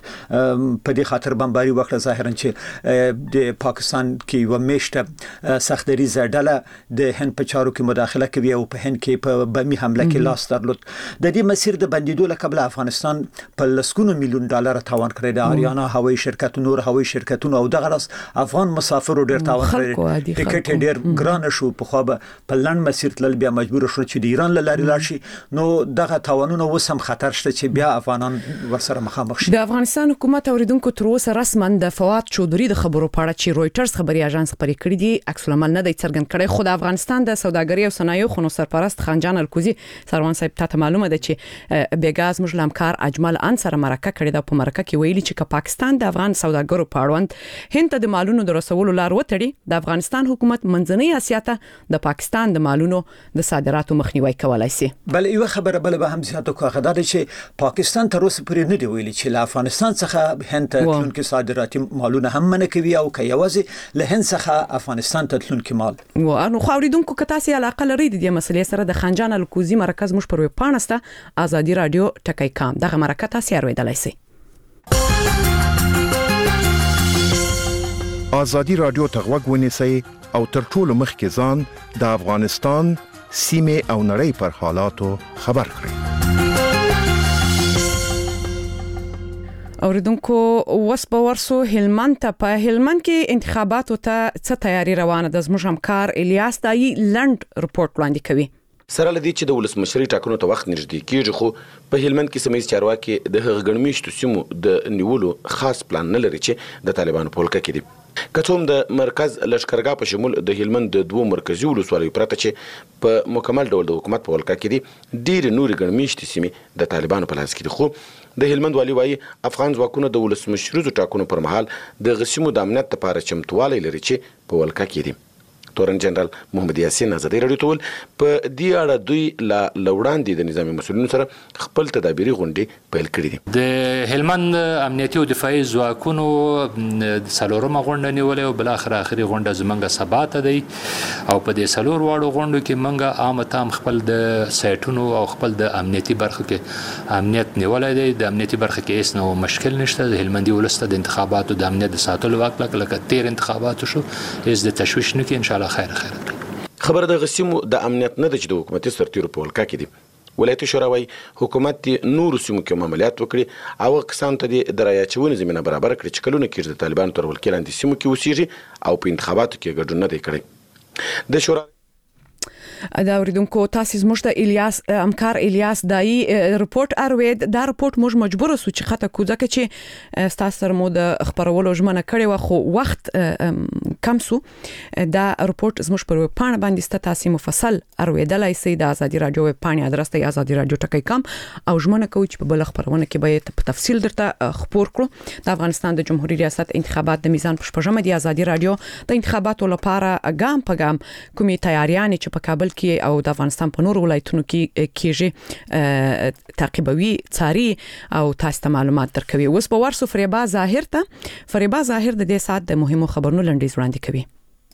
په دې خاطر بمباري وکړه ظاهرا چې د پاکستان کې و میشته سختري زړه د هند په چارو کې مداخله کوي او په هند کې په بمی حمله کې لاس درلود. د دې مسیر د بندیدو لپاره افغانستان په لسګونو میلیون ډالر تاوان کړی د اریانا هوایي شرکت نور هوایي شرکتونو او دغه راس افغان مسافرو ډیر تاوان کړی. ټیکټ ډیر ګران شو په خو په لند مسیر تل بیا مجبور شو چې د ایران لاري لاړ شي. نو دغه تاوانونه وسم خطر شته چې بیا افغانان ورسره مخامخ شي.
د افغانستان حکومت اوریدونکو تر اوسه رسما د فواد چودري د خبرو په اړه چې رويټرز خبري اژانس خبري کړی دي عکس العمل نه دی څرګند کړی. خو د افغانستان د سوداګرۍ او صنایعو خونو سرپرست خانجان الکوزي سروان صاحب ته معلومه ده چې بیګاز موږ لمکار اجمل انصر مرکه کړی دا په مرکه کې ویلي چې پاکستان د افغان سوداګرو په اړوند هند ته د مالونو د رسولو لار وتړي د افغانستان حکومت منځنۍ اسیا ته د پاکستان د مالونو د صادراتو مخنیوي کولای شي.
بل یو خبره بل به هم زیاته کوه دا چې پاکستان تر اوسه پورې نه دی ویلي چې له افغانستان څخه هند ته تلونکي صادراتي مالونه هم منع کوي او کيوازي له هند څخه افغانستان ته تلونکي مال
و انو خاوریدونکو کتاسي علاقه لري د دې مسلې سره د خانجان الکوزي مرکز مش پر وې پانسته ازادي رادیو ټکای کام دغه مرکه تاسو اوریدلای شئ.
ازادي رادیو ته غوږ ونیسئ او تر ټولو مخکې ځان د افغانستان سیمه او نړۍ پر حالاتو خبر کړئ.
اوریدونکو وس په ورسو هلمند ته په هلمند کې انتخاباتو ته څه تیاری روانه ده زموږ همکار الیاس دای لند رپورت وړاندې کوي.
سره لدی چې د ولسمشري ټاکنو ته وخت نږدې کیږي خو په هلمند کې سیمه چارواکي د هغ غړمیشتو سیمو د نیولو خاص پلان نه لري چې د طالبانو په ولکه کې دي. کڅوم د مرکز لشکرګاه په شمول د هلمند د دوه مرکزی ولسوالۍ پرته چې په مکمل ډول د حکومت په ولکه کې دي ډیر نور غړمیشتي سیمې د طالبانو په لاس کې دي. خو د هلمند والی وايي افغان ځواکونه د ولسمشري ټاکنو پر مهال د غسیمو د امنیت لپاره چمتووالی لري چې په ولکه کې دي. تورن جنرال محمد یاسین ازادي رادیو ته ول په دې اړه دوی لا لوړاندې د نظامی مسؤلینو سره خپل تدابیري غونډې پیل کړې دي.
د هلمند امنیتي او دفاعي ځواکونو څلورمه غونډه نیولې او بل اخر اخري غونډه زمونږ سبا ته دی او په دې څلور واړو غونډو کې مونږ عامه تام خپل د سایټونو او خپل د امنیتي برخه کې امنیت نیولای دی. د امنیتي برخه کې هیڅ نو مشکل نشته. د هلمندي ولسته د انتخاباتو د امنیت د ساتلو واک لکه تیر انتخاباتو شو هیڅ د تشویش نه کې ان شاء الله خیر خیر.
خبر د غسیمو د امنیت نه د چې د حکومتي سرتیرو په ولکه کې دي. ولایت شورا وايي حکومت نور سیمو کې عملیات وکړي او کسان ته د رایاچونې زمينه برابر کړي چې کلونه کې د طالبانو تر ولکې لاندې سیمو کې اوسېږي او په انتخاباتو کې ګډون نه دی کړی. د شورا
دا اوریدونکو تاسو زموږ د الیاس همکار الیاس دای رپورت اروید دا رپورت موږ مجبور سو چې خطه کو ځکه چې تاسو سره مو د خبرولو ژمنه کړې و خو وخت کم سو. دا رپورت زموږ پر ویب پاڼه باندې ست تاسو مفصل ارویدلای سي د ازادي رادیو ویب پاڼه ادرس ته ازادي رادیو ټکی کم او ژمنه کوي چې په بل خبرونه کې به په تفصیل درته خبر کړو. د افغانستان د جمهوریت ریاست انتخابات د میزان پښپژمه د ازادي رادیو د انتخاباتو لپاره ګام په ګام کومي تیاریانې چې په کابل کې او د افغانستان په نور ولایتونو کې کېږي تعقیبوي څاري او تاسو ته معلومات درکوي. اوس په ورسو فریبا ظاهر ته فریبا ظاهر د دې سات د مهمو خبرونو لنډیز وړاندې کوي.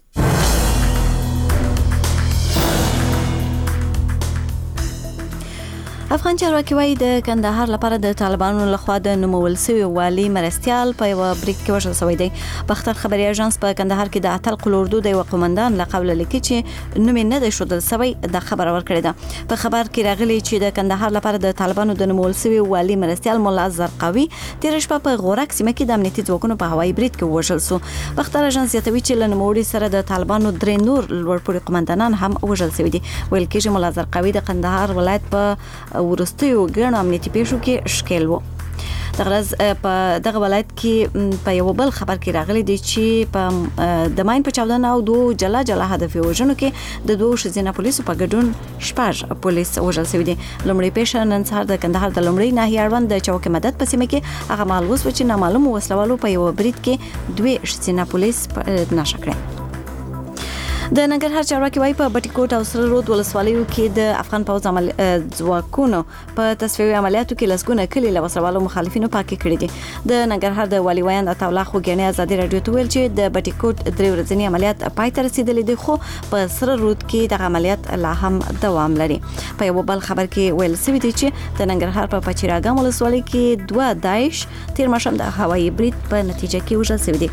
افغان چارواکي وايي د کندهار لپاره د طالبانو لخوا د نومول شوی والي مرستيال په یو بریک کې وژل شوی دی. بختر خبري اژانس په کندهار کې د اتل قلوردو د یو قومندان لقب لیکي چې نوم نه دی شودل شوی د خبر ورکړی ده. په خبر کې راغلی چې د کندهار لپاره د طالبانو د نومول شوی والي مرستيال مولا زرقاوي تیر شپه په غورک سیمه کې د امنیتي ځواکونو په هوایي برید کې وژل شو. بختر اژانس یتوي چې لنموړي سره د طالبانو درې نور لوړپوړي قومندانان هم وژل شوی دي. ویل کېږي مولا زرقاوي د کندهار ولایت په ورستیو ګڼ امنیتي پیښو کې شکیل و. د غرض په دغه ولایت کې په یو بل خبر کې راغلی دی چې په د ماین په چاودنه او دوه جلا جلا هدف وژنو کې د دوه شزینه پولیسو په ګډون شپږ پولیس وژل شوی دي. لومړی پیښه نن سهار د کندهار د لومړی ناحیه اړوند د چوک مدد په سیمه کې هغه مالوس و چې نامعلوم وسلوالو په یو برید کې دوه شزینه پولیس نشه کړل. د ننګرهار چارواکي وايي په بټیکوټ او سره رود ولسوالیو کې د افغان پوځ عمل ځواکونو په تصفیوي عملیاتو کې لسګونه کلی له وسلوالو مخالفینو پاکي کړی دي. د ننګرهار د والي ویان عطاالله خوګیاني ازادي رادیو ته ویل چې د بټیکوټ درې ورځنی عملیات پای ته رسیدلي دي خو په سره رود کې د عملیات لا هم دوام لري. په یو بل خبر کې ویل شوی دی چې د ننګرهار په پچیراګام ولسوالۍ کې دوه داعش تیر ماښام د هوایي برید په نتیجه کې وژل شوی دي.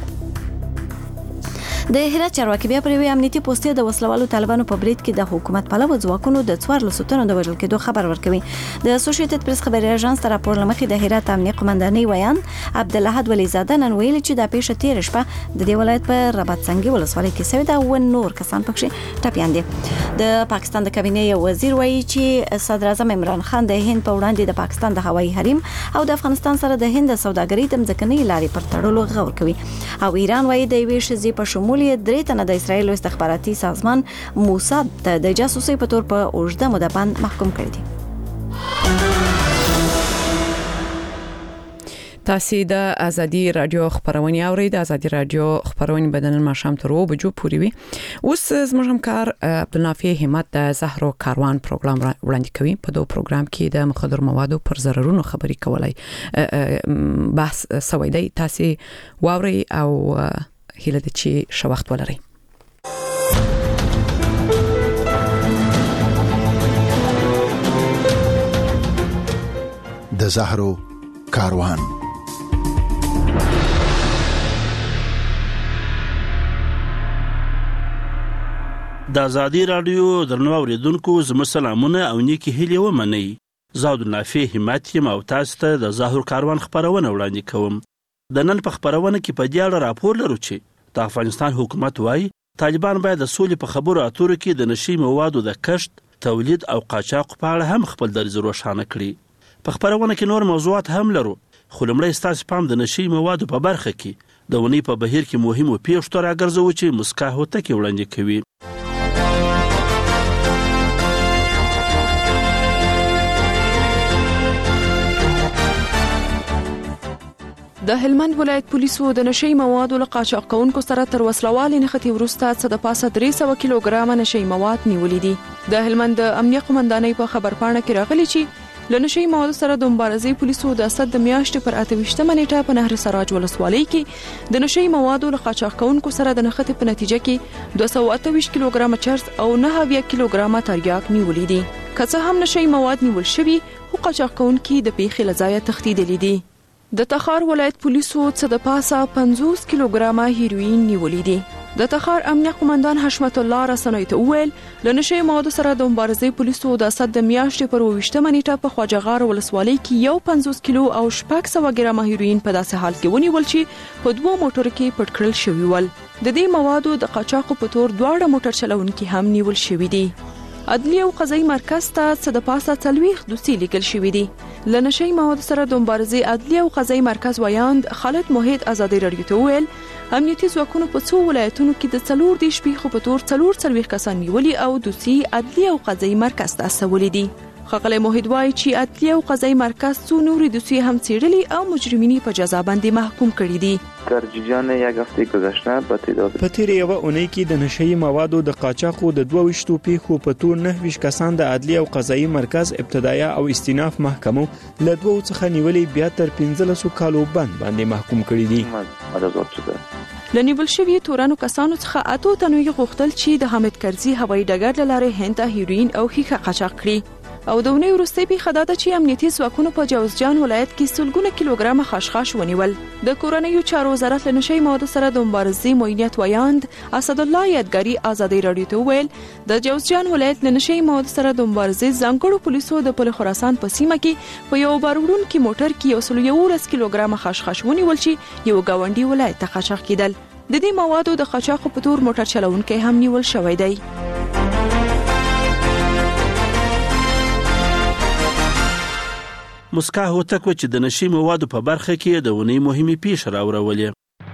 د هرات چارواکي بیا پر یوې امنیتي پوسټ د وسلوالو طالبانو په برید کې د حکومت پلوه ځواکونو د څوارلسو تنو د وژل کېدو خبر ورکوي. د اسوسییټډ پریس خبري اژانس تر راپور لمخې د هرات امنیتي قومندانۍ ویان عبدالحد ولیزاده نن ویل چې د پیښه تیر شپه د دې ولایت په رباط سنگي ولسوالۍ کې شوې ده او نور کسان پکې ټپيان دي. د پاکستان د کابینې وزیر وایي چې صدر اعظم عمران خان د هند په وړاندې د پاکستان د هوایي حریم او د افغانستان سره د هند سوداګرۍ د ځمکنۍ لارې پر تړلو غور کوي او ایران وایي د یوې شذې په شمول درې تنه د اسرایل استخباراتي سازمان موساد د جاسوسي په تور په اوږده موده باندې محکوم کړی دي.
تاسو د ازادي رادیو خبرونه اورئ. د ازادي رادیو خبرونه بدن ماشام تر و بجو پوری وي. اوس زموږ همکار عبدالنافع همت د زهرو کاروان پروګرام وړاندې کوي. په دوه پروګرام کې د مخدر موادو پر ضررونو خبري کولای بحث سوي دی. تاسو واورئ او هیله ده چې ښه وخت ولرئ.
د زهرو کاروان.
د ازادي رادیو درنو اوریدونکو زموږ سلامونه او نیکی هیلې ومنئ. زه عبدالنافع همت یم او تاسو ته د زهرو کاروان خبرونه وړاندې کوم. د نن په خبرونه کې په دې اړه راپور لرو چې د افغانستان حکومت وايي طالبان باید د سولې په خبرو اترو کې د نشي موادو د کشت، تولید او قاچاق په اړه هم خپل دریځ روښانه کړي. په خبرونه کې نور موضوعات هم لرو خو لومړی ستاسو پام د نشي موادو په برخه کې د ونې په بهیر کې مهمو پیښو ته راګرځو چې مسکا هوتکي وړاندې کوي.
د هلمند ولایت پولیسو د نشئی موادو له قاچاق کوونکو سره تر وسلوالې نښتې وروسته څه د پاسه درې سوه کیلوګرامه نشئی مواد نیولي دي. د هلمند د امنیه قومندانۍ په خبرپاڼه کې راغلي چې له نشئی موادو سره د مبارزې پولیسو د اسد د میاشتې پر اته ویشتمه نیټه په نهر سراج ولسوالۍ کې د نشئی موادو له قاچاق کوونکو سره د نښتې په نتیجه کې دوه سوه اته ویشت کیلوګرامه چرس او نهه اویا کیلوګرامه تریاک نیولي دي. که څه هم نشئی مواد نیول شوي خو قاچاق کوونکي د پیښې له ځایه تښتېدلي دي. د تخار ولایت پولیسو څه د پاسه پنځوس کیلوګرامه هیروین نیولي دي. د تخار امنیه قومندان حشمت الله رسنۍ ته وویل له نشئی موادو سره د مبارزې پولیسو د اسد د میاشتې پر اوه ویشتمه نیټه په خواجهغار ولسوالۍ کې یو پنځوس کیلو او شپږ سوه ګرامه هیروین په داسې حال کې ونیول چې په دوو موټرو کې پټ کړل شوي ول. د دې موادو د قاچاقو په تور دواړه موټر چلونکي هم نیول شوي دي. عدلیه او قضایي مرکز ته څه د پاسه څلوېښت دوسي لیکل شوي دي. له نشئی موادو سره د مبارزې عدلیه او قضایي مرکز ویاند خالد موحد ازادي راډیو ته وویل امنیتي ځواکونو په څو ولایتونو کې د څلور دېرش پیښو په تور څلور څلوېښت کسان نیولي او دوسي عدلیه او قضایي مرکز ته استولي دي. ښاغلی موحد وایي چې عدلیه او قضایي مرکز څو نورې دوسیې هم څېړلي او مجرمین په جزا باندې محکوم کړي دي.
در جریان یک هفته گذشته به تعداد
په تیرې یوه اونۍ کې د نشئی موادو د قاچاقو د دوه ویشتو پیښو په تور نهه ویشت کسان د عدلیه او قضایي مرکز ابتدایه او استیناف محکمو له دوو څخه نیولې بیا تر پنځلسو کالو بند باندې محکوم کړي دي.
له نیول شویو تورنو کسانو څخه اتو تنو یې غوښتل چې د حامد کرزي هوایي ډګر له لارې هند ته هیروین او ښیښه قاچاق کړي. او د اونۍ وروستۍ پیښه دا ده چې امنیتي ځواکونو په جوزجان ولایت کې سلګونه کیلوګرامه خشخاش ونیول. د کورنیو چارو وزارت له نشئی موادو سره د مبارزې معینیت ویاند اسد الله یادګاري ازادي راډیو ته وویل د جوزجان ولایت له نشئی موادو سره د مبارزې ځانګړو پولیسو د پل خراسان په سیمه کې په یو بار وړونکي موټر کې یو سل یولس کیلوګرامه خشخاش ونیول چې یو ګاونډي ولایت ته قاچاق کېدل. د دې موادو د قاچاقو په تور موټر چلونکي هم نیول شوی دی.
مسکا هوتک و چې د نشئی موادو په برخه کې د ونې مهمې پیښې راوړولې.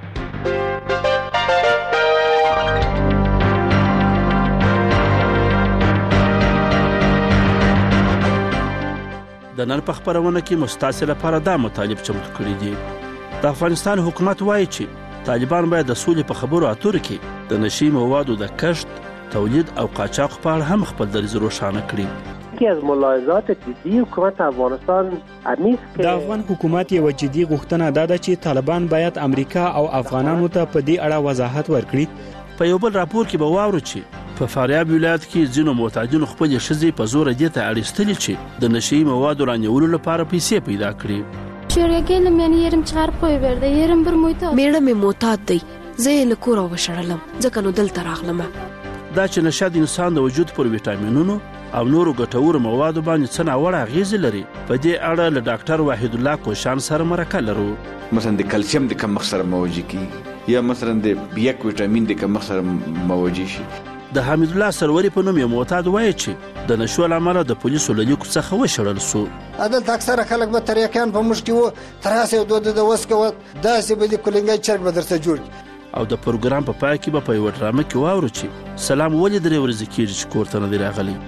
د نن په خپرونه کې مستاسې لپاره دا مطالب چمتو کړي دي. د افغانستان حکومت وایي چې طالبان باید د سولې په خبرو اترو کې د نشئی موادو د کشت، تولید او قاچاق په اړه هم خپل دریځ روښانه کړي.
یکی از ملاحظات جدی حکومت افغانستان امیست که
د افغان حکومت یو جدي غوښتنه ده چې طالبان باید امریکا او افغانانو ته په دې اړه وضاحت ورکړي.
په یو بل راپور کې به واورو چې په فاریاب ولایت کې ځینو معتادینو خپلې ښځې په زوره دې ته اړیستلې چې د نشئی موادو رانیولو لپاره پیسې پیدا کړي.
شوریګلم یعنی یرم چغار پوي ورده یرم بر موتاد
میړه مې معتاد دی زه یې له کوره وشړلم ځکه نو دلته راغلم.
دا چې نشه د انسان د وجود پر ویټامینونو او نورو ګټورو موادو باندې څه ناوړه اغېزې لري. په دې اړه له ډاکټر وحید الله کوشان سره مرکه لرو.
مثلا د کلسیم د کمښت سره مواجه کیږي یا مثلا د بی یک ویټامین د کمښت سره مواجه شي.
د حمید الله سروري په نوم یو معتاد وایي چې د نشو له امله د پولیسو له لیکو څخه وشړل سو.
عدالت اکثره خلک به تریاکان په موږ کې وو تر هسې دود د وس کوه داسې به د کلنګۍ چرګ به درته جوړ کړي.
او د پروګرام په پای کې به په یوه ډرامه کې واورو چې سلام ولې درې ورځې کېږي چې کور ته نه دی راغلی.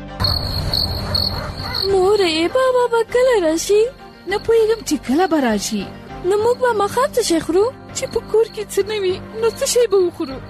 مورې بابا به کله راشي؟ نه پوهېږم چې کله به راشي. نو موږ به ماښام څه شی خورو چې په کور کې څه نه وي نو څه شی به وخورو.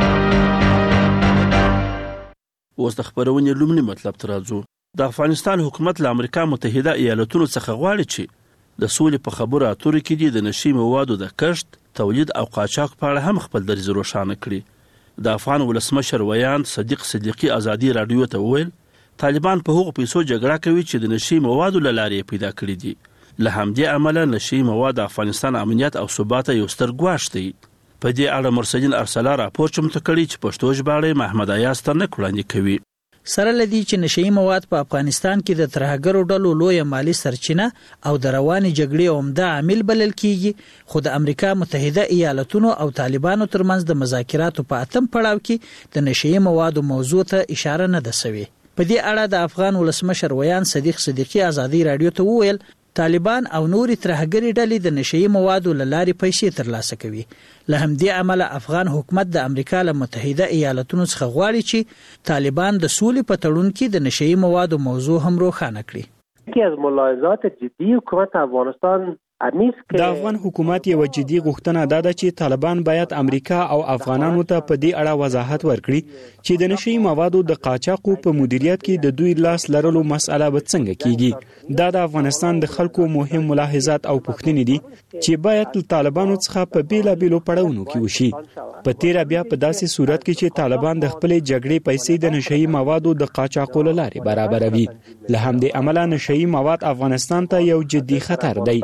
اوس د خپرونې لومړني مطلب ته راځو. د افغانستان حکومت له امریکا متحده ایالتونو څخه غواړي چې د سولې په خبرو اترو کې دي د نشئی موادو د کشت، تولید او قاچاق په اړه هم خپل دریځ روښانه کړي. د افغان ولسمشر ویاند صدیق صدیقي ازادي راډیو ته وویل طالبان په هغو پیسو جګړه کوي چې د نشئی موادو له لارې یې پیدا کړي دي. له همدې امله نشئی مواد د افغانستان امنیت او ثبات یو ستر ګواښ دی. په دې اړه مرسلین ارسلا راپور چمتو کړی چې پښتو ژباړه محمد ایاز ترنک وړاندې کوي.
سره لدی چې نشئی مواد په افغانستان کې د ترهګرو ډلو لوی مالی سرچینه او د رواني جګړې عمده عامل بلل کیږي. خو د امریکا متحده ایالتونو او طالبانو ترمنځ د مذاکراتو په اتم پړاو کې د نشئی موادو موضوع ته اشاره نه ده شوې. په دې اړه د افغان ولسمشر ویان صدیق صدیقي ازادي راډیو ته وویل طالبان او نوري ترهګری ډلې د نشئی موادو له لارې پیسې ترلاسه کوي. له همدې امله افغان حکومت د امریکا له متحده ایالتونو څخه غواړي چې طالبان د سولې په تړون کې د نشئی موادو موضوع هم روښانه کړي.
یکی از ملاحظات جدی حکومت افغانستان
د افغان حکومت یو جدي غوښتنه ده چې طالبان باید امریکا او افغانانو ته په دې اړه وضاحت ورکړي چې د نشئی موادو د قاچاقو په مدیریت کې د دوی لاس لرلو مسأله به څنګه کیږي. دا د افغانستان د خلکو مهم ملاحظات او پوښتنې دي چې باید له طالبانو څخه په بیلابیلو پړاوونو کې وشي. په تیر بیا په داسې صورت کې چې طالبان د خپل جګړې پیسې د نشئی موادو د قاچاقو لارې برابروي. له همدې امله نشئی مواد افغانستان ته یو جدي خطر دی.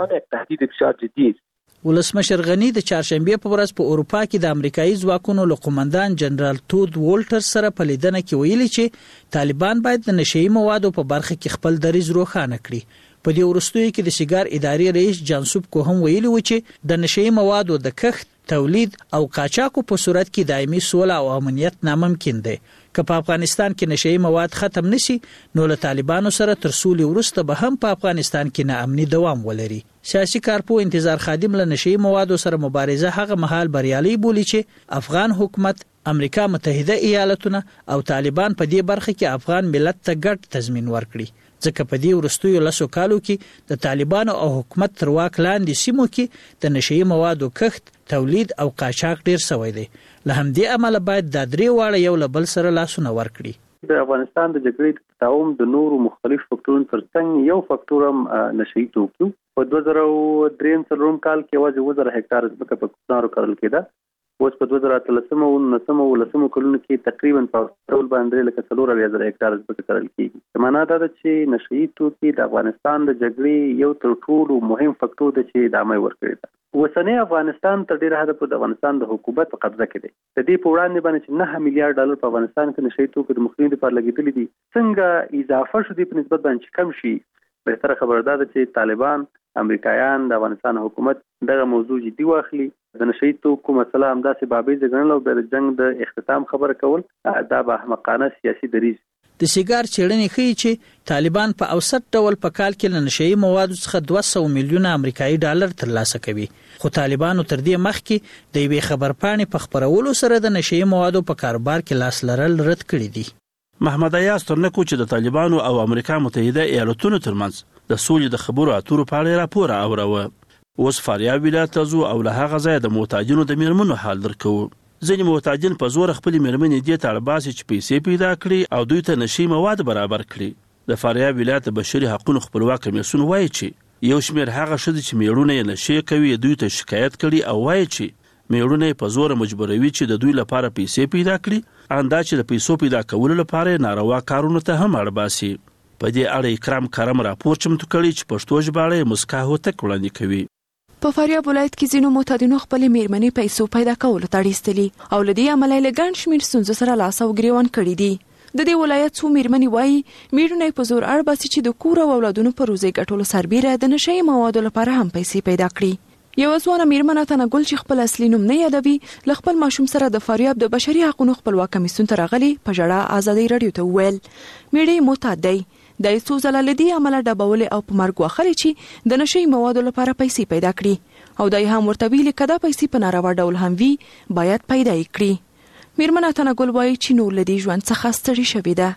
ولسمشر غنی د چهارشنبه په ورځ په اروپا کې د امریکایي ځواکونو له قومندان جنرال تود وولټر سره په لیدنه کې ویلي چې طالبان باید د نشئی موادو په برخه کې خپل دریځ روښانه کړي. په دې وروستیو کې د سیګار ادارې رئیس جانسوب کو هم ویلي و چې د نشئی موادو د کښت، تولید او قاچاقو په صورت کې دایمي سوله او امنیت ناممکن دی. که په افغانستان کې نشئی مواد ختم نشي نو له طالبانو سره تر سولې وروسته به هم په افغانستان کې ناامني دوام ولري. سیاسي کارپو انتظار خادم له نشئی موادو سره مبارزه هغه مهال بریالي بولی چې افغان حکومت، امریکا متحده ایالاتونه او طالبان په دې برخه کې افغان ملت ته ګډ تضمین ورکړي. ځکه په دې وروستیو لسو کالو کې د طالبانو او حکومت تر واک لاندې سیمو کې د نشئی موادو کښت، تولید او قاچاق ډیر شوی دی. له همدې امله باید دا درې واړه یو له بل سره لاسونه ورکړي.
د افغانستان د جګړې د تداوم د نورو مختلف فکټورونو ترڅنګ یو فکټور هم نشئی توکي. په دوه زره درې څلورم کال کې یوازې اووه زره هکټار ځمکه په کوکنارو کرل کېده. اوس په دوه زره اتلسم او نولسم او لسم کلونو کې تقریبا په ټول باندې لکه څلور اویا زره هکټار ځمکه کرل کېږي. معنا دا ده چې نشئی توکي د افغانستان د جګړې یو تر ټولو مهم فکټور دی چې ادامه ورکړي ده. اوسنی افغانستان تر ډیره حده په افغانستان د حکومت په قبضه کې دی. د دې په وړاندې باندې چې نه میلیارډ ډالر په افغانستان کې نشئی توکو د مخنیوي لپاره لګیدلي دي، څنګه اضافه شو دي په نسبت باندې کم شي. بهتره خبره ده چې طالبان، امریکایان، د افغانستان حکومت دغه موضوع جدي واخلي. د نشئی توکو مسله همداسې بابیزه ګڼل او د جنگ د اختتام خبره کول دا به احمقانه سیاسي دریځ.
د سیګار چېړنې ښیي چې طالبان په اوسط ډول په کال کې له نشئی موادو څخه دوه سوه میلیونه امریکایي ډالر ترلاسه کوي. خو طالبانو تر دې مخکې د یوې خبرپاڼې په خپرولو سره د نشئی موادو په کاروبار کې لاس لرل رد کړي دي.
محمد ایاز ترنکو چې د طالبانو او امریکا متحده ایالاتونو ترمنځ د سولې د خبرو اترو په اړه راپور اوروه. اوس فاریاب ولایت ته ځو او له هغه ځایه د محتاجینو د میرمنو حال درکو. ځینې محتاجین په زور خپل میرمنې دې ته اړباسي چې پیسې پیدا کړي او دوی ته نشئی مواد برابر کړي. د فاریاب ولایت د بشري حقوقو خپلواک کمیسیون وایي چې یو شمېر هغه ښځې چې میړونه یې نشي کوي دوی ته شکایت کړي او وایي چې میړونه یې په زور مجبوروي چې د دوی لپاره پیسې پیدا کړي، اندا چې د پیسو پیدا کولو لپاره ناروا کارونو ته هم اړباسي. په دې اړه اکرام کرم راپور چمتو کړي چې پښتو ژباړه مسکا هوتک وړاندې کوي.
په فاریاب ولایت کې ځینو معتادینو خپلې میرمنې پیسو پیدا کولو ته اړیستلي او له دې امله یې له ګڼ شمېر ستونزو سره لاس او ګریوان کړي دي. د دې ولایت څو میرمنې وایي میړونه یې په زور اړباسي چې د کور او اولادونو په روزۍ ګټلو سربیره د نشئی موادو لپاره هم پیسې پیدا کړي. یوه ځوانه میرمنه تنګل چې خپل اصلي نوم نه یادوي له خپل ماشوم سره د فاریاب د بشري حقوقو خپلواک کمیسیون ته راغلي په ژړا ازادۍ راډیو ته وویل میړه معتاد دی. د څو ځله له دې امله ډبولې او په مرګ وخلي چې د نشئی موادو لپاره پیسې پیدا کړي او دای هم ورته ویلي که دا پیسې په ناروا ډول هم وي باید پیدا یې کړي. میرمنه تنګل وایي چې نور له دې ژوند څخه ستړې شوې ده.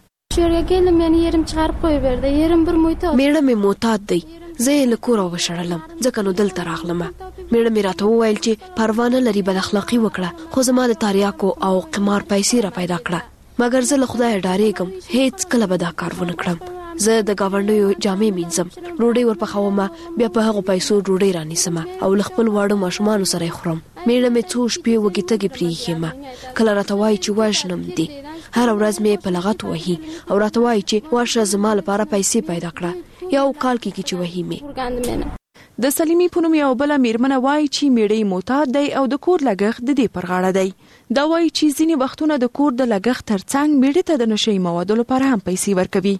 میړه مې معتاد دی، زه یې له کوره وشړلم ځکه نو دلته راغلم. میړه مې راته وویل چې پروانه لري بد اخلاقي وکړه خو زما د تاریاکو او قمار پیسې را پیدا کړه، مګر زه له خدایه ډارېږم هیڅ کله به دا کار ونه کړم. زه د گاونډیو جامې مینځم، ډوډۍ ورپخوم، بیا په هغو پیسو ډوډۍ رانیسم او له خپل واړه ماشومانو سره یې خورم. میړه مې څو شپې وږې تږې پرېښیم، کله راته وایي چې وژنم دې، هره ورځ مې په لغت وهي او راته وایي چې واشه زما لپاره پیسې پیدا کړه، یو کال کېږي چې وهي مې.
د سلیمي په نوم یو بله میرمنه وایي چې میړه معتاد دی او د کور لګښت د دې پر غاړه دی. دا وایي چې ځینې وختونه د کور د لګښت ترڅنګ میړه ته د نشئی موادو لپاره هم پیسې ورکوي.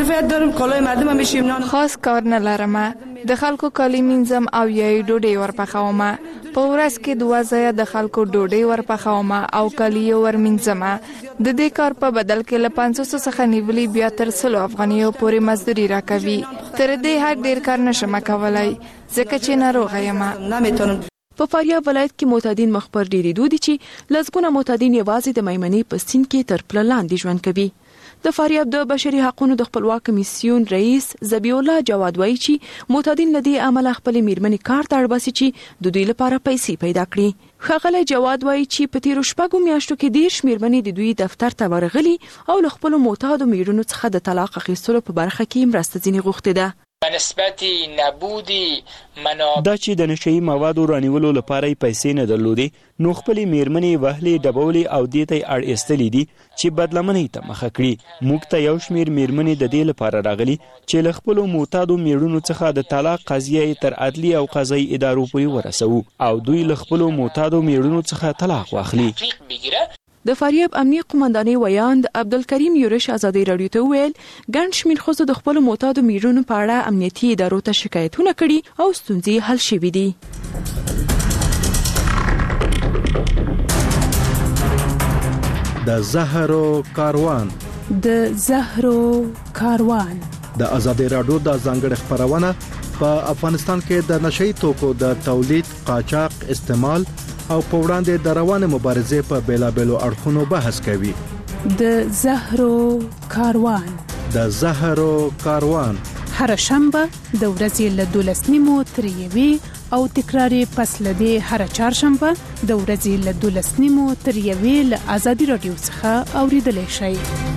خاص کار نه لرم، د خلکو کالي مینځم او یا ډوډۍ ورپخوم. په ورځ کې دوه ځایه د خلکو ډوډۍ ورپخوم او کالي ورمینځم. د دې کار په بدل کې له پنځوس څخه نیولې بیا تر سلو افغانیو پورې مزدوري راکوي. تر دې حد ډیر کار نشم کولای ځکه چې ناروغه یم.
په فاریاب ولایت کې معتادین مخ پر ډیرېدو دي چې لسګونه معتادین یوازې د میمنې په سیند کې تر پله لاندې ژوند کوي. د فاریاب د بشري حقوقو د خپلواک کمیسیون رئیس ذبیح الله جواد وایي چې معتادین له دې امله خپل میرمنې کار ته اړ باسي چې د دوی لپاره پیسې پیدا کړي. ښاغلی جواد وایي چې په تیرو شپږو میاشتو کې ډېر شمیرمنې د دوی دفتر ته ورغلي او له خپلو معتادو میرمنو څخه د طلاق اخیستلو په برخه کې مرسته ځینې غوښتې ده.
بنسبت نبودی منابع
دا چې د نشئی موادو رانیولو لپاره پیسې نه درلودې نو خپلې میرمنې وهلې ډبولې او دې ته اړ ایستلې دي چې بدلمنۍ ته مخه کړي. موږ ته یو شمیر میرمنې د دې لپاره راغلي چې له خپلو معتادو میرمنو څخه د طلاق قضیه تر عدلي او قضایي ادارو پورې ورسوو او دوی له خپلو معتادو میرمنو څخه طلاق واخلي.
د فاریاب امنیه قومندانۍ ویاند عبدالکریم یورش ازادي رادیو ته ویل ګڼ شمېر ښځو د خپلو معتادو میرمنو په اړه امنیتي ادارو ته شکایتونه کړي او ستونزې حل شوي دي.
د زهرو کاروان
د زهرو کاروان
د ازادي رادیو د ځانګړي خبرونه په افغانستان کې د نشئی توکو د تولید، قاچاق، استعمال او په وړاندې د روانه مبارزې په بیلابېلو اړخونو بحث کوي.
د زهرو کاروان
د زهرو کاروان
هر شنبه د ورځې له دولس نیمو تر یوې او تکرار پس له دې هر چهارشنبه د ورځې له دولس نیمو تر یوې له ازادي رادیو څخه اوریدلای شئ.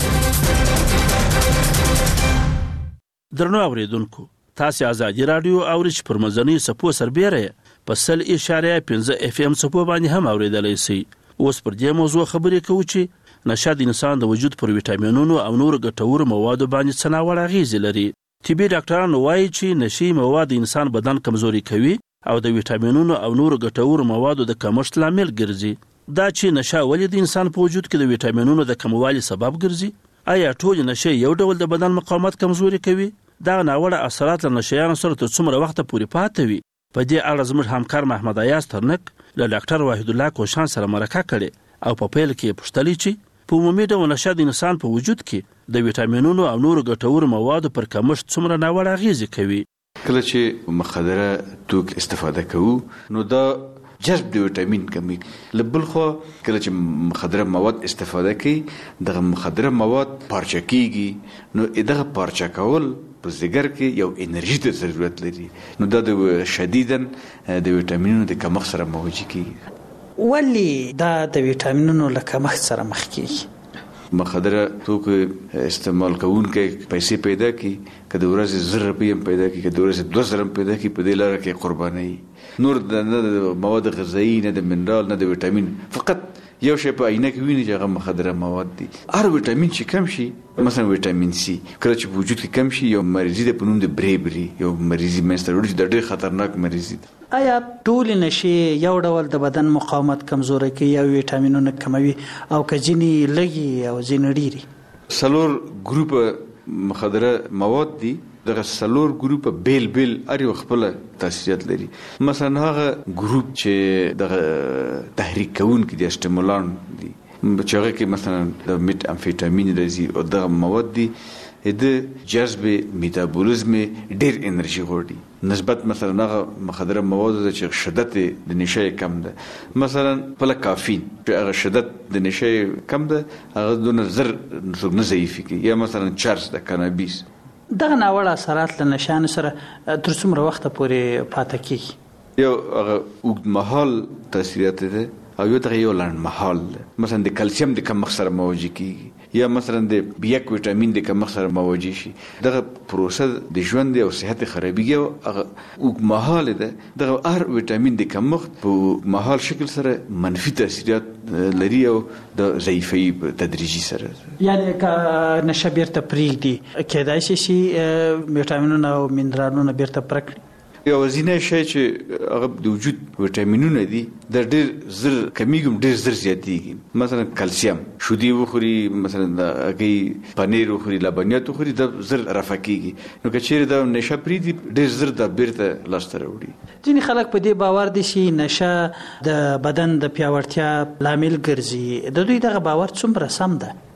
درنو اوریدونکو، تاسو ازادي رادیو اورئ چې پر مزنی سپو سربېره په سل اشاریه پنځه اف ام سپو باندې هم اوریدلای شئ. اوس پر دې موضوع خبرې کوو چې نشه د انسان د وجود پر ویټامینونو او نور ګټورو موادو باندې څه ناوړه اغېزې لري. طبي ډاکټران وایي چې نشي مواد د انسان بدن کمزوري کوي او د ویټامینونو او نور ګټورو موادو د کمښت لامل ګرځي. دا چې نشه ولې د انسان په وجود کې د ویټامینونو د کموالي سبب ګرځي؟ آیا ټول نشه یو ډول د بدن مقاومت کمزوري کوي؟ دا ناوړه اثرات له نشهیانو سره تر څومره وخت پورې پاتې وي؟ په دې اړه زموږ همکار محمد ایاز ترنک له ډاکټر واحد الله کوشان سره مرکه کړې او په پیل کې پوښتلې چې په عمومي ډول نشه د انسان په وجود کې د ویټامینونو او نورو ګټورو موادو پر کمښت څومره ناوړه اغېزې کوي.
کله چې مخدره توک استفاده کوو نو دا جذب د ویټامین کمی. لبل خو کله چې مخدره مواد استفاده کوي دغه مخدره مواد پارچه کیږي نو دغه پارچه کول په ځګر کې یو انرژي ته ضرورت لري نو دا د شدیدن د ویټامینونو د کمښت سره مواجه کیږي.
ولی دا د ویټامینونو له کمښت سره مخ کیږي؟
مخدره توکو استعمال کوونکې پیسې پیدا کی که د ورځې زر روپۍ هم پیدا کی که د ورځې دوه زره هم پیدا کی په دې لاره کې قرباني نور نه د مواد غذایی نه د منرال نه د ویټامین فقط یو شی په عینه کې ویني چې هغه مخدره مواد دي. هر ویټامین چې کم شي مثلا ویټامین سی کله چې وجود کې کم شي یو مریضي د پنوم د بریبری یو مریضي منځته راوړي چې ډېر خطرناک مریضي ده.
آیا ټول نشي یو ډول د بدن مقاومت کمزوري کوي او ویټامینونه کموي او کجنی لګي او زینډيري؟
سلور ګروپ مخدره مواد دي دغه سلور ګروپ بیل بیل اړ یو خپل تاثیرات لري. مثلا هغه ګروپ چې دغه تحریک کوونکي دي استیمولان دي چې هغه کې مثلا د میت امفیټامین راځي او دغه مواد دي د جذب میتابولیزم ډیر انرژي غواړي نسبت مثلا هغه مخدره مواد چې شدت د نشه کم ده. مثلا پله کافین چې هغه شدت د نشه کم ده هغه دونه زر نه ضعیف کی یا مثلا چرس د کانابیس
دغه ناوړه اثرات له نشانه سره تر څومره وخت پورې پاتې کیږي؟
یو هغه اوږد مهال تاثیرات ده او یو ته یو لنډ مهال مثلا د کلسیم د کمښت سره مواجه کیږي یا مثلا د بیک ویټامین د کمښت سره مواجه شي. دغه پروسه د ژوند او صحت خرابېږي او هغه اوږد مهال ده دغه هر ویټامین د کمښت په مهال شکل سره منفي تاثیرات لري او د ضعیفي تدریجي سره
یعنی که نشه بیرته پرېږدي کېدای شي چې ویټامینونه او منرالونه بیرته پرک
یو ځینې شی چې هغه د وجود ویټامینونه دي د ډېر زر کمیږي ډېر زر زیاتېږي. مثلا کلسیم شودي وخوري مثلا د هګۍ پنیر وخوري لبنیات وخوري د زر رفع کېږي نو که چیرې دا نشه پرېږدي ډېر زر دا بیرته لاسته راوړي.
ځینې خلک په دې باور دي چې نشه د بدن د پیاوړتیا لامل ګرځي. د دوی دغه باور څومره سم ده؟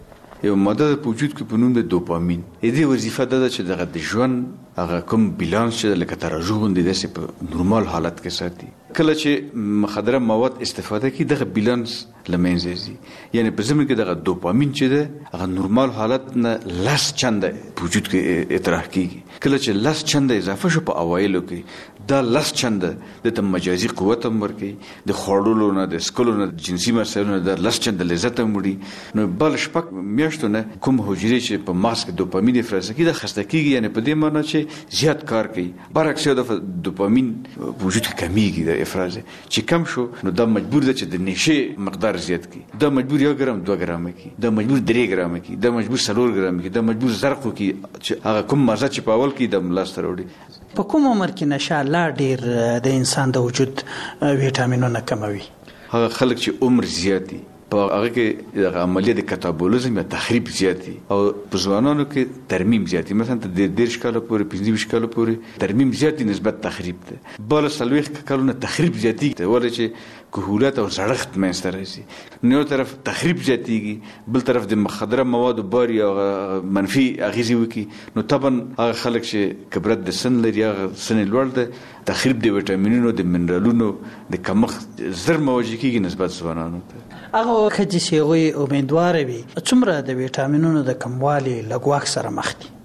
یو ماده په وجود کې په نوم د دوپامین. دې وظیفه ده چې دغه د ژوند هغه کوم بیلانس چې لکه ترازو غوندې داسې په نورمال حالت کې ساتي. کله چې مخدره مواد استفاده کوي دغه بیلانس له منځه ځي. یعنی په ضمن کې دغه دوپامین چې ده هغه نورمال حالت نه لس چنده په وجود کې اطراح کیږي. کله چې لس چنده اضافه شو په اوایلو کې دا لس چنده د تم مجازي قوت هم ورکوي، د خوړلو نه د سکلو نه جنسي مسایلو نه د لس چنده لذت هم وړي. نو بل شپږ میاشتو نه کوم حجرې چې په مغز کې دوپامین افراز کوي دا خسته کیږي. یعنی په دې معنی چې زیات کار کوي. برعکس یو دفعه دوپامین په وجود کې کمیږي د افراز چې کم شو نو دا مجبور ده چې د نشه مقدار زیات کړي. دا مجبور یو ګرام دوه ګرام کړي، دا مجبور درې ګرام کړي، دا مجبور څلور ګرام کړي، دا مجبور زرق کړي چې هغه کوم مزه چې په اول کې د ملاس تر وړي.
په کوم عمر کې نشه لا ډیر د انسان د وجود ویټامینونه کموي؟
هغه خلک چې عمر زیاتی په هغه کې د عملیه د کاتابولیزم یا تخریب زیاتی او په ځوانانو کې ترمیم زیاتی. مثلا د دېرش کاله پورې پنځه ویشت کاله پورې ترمیم زیاتی نسبت تخریب ده. بل څلوېښت کالونه تخریب زیاتی ده ولې چې کهولت او زړښت منځته راځي. نو یو طرف تخریب زیاتیږي، بل طرف د مخدره موادو باري او منفي اغیزې وکړي. نو طبعا هغه خلک چې کبرت د سن لري هغه سن لوړ ده، تخریب د ویټامینونو د منرالونو د کمښت زر مواجه کیږي نسبت ځوانانو ته.
هغه وخت چې هغوی امیدواره وي څومره د ویټامینونو د کموالي له ګواښ سره مخ دي؟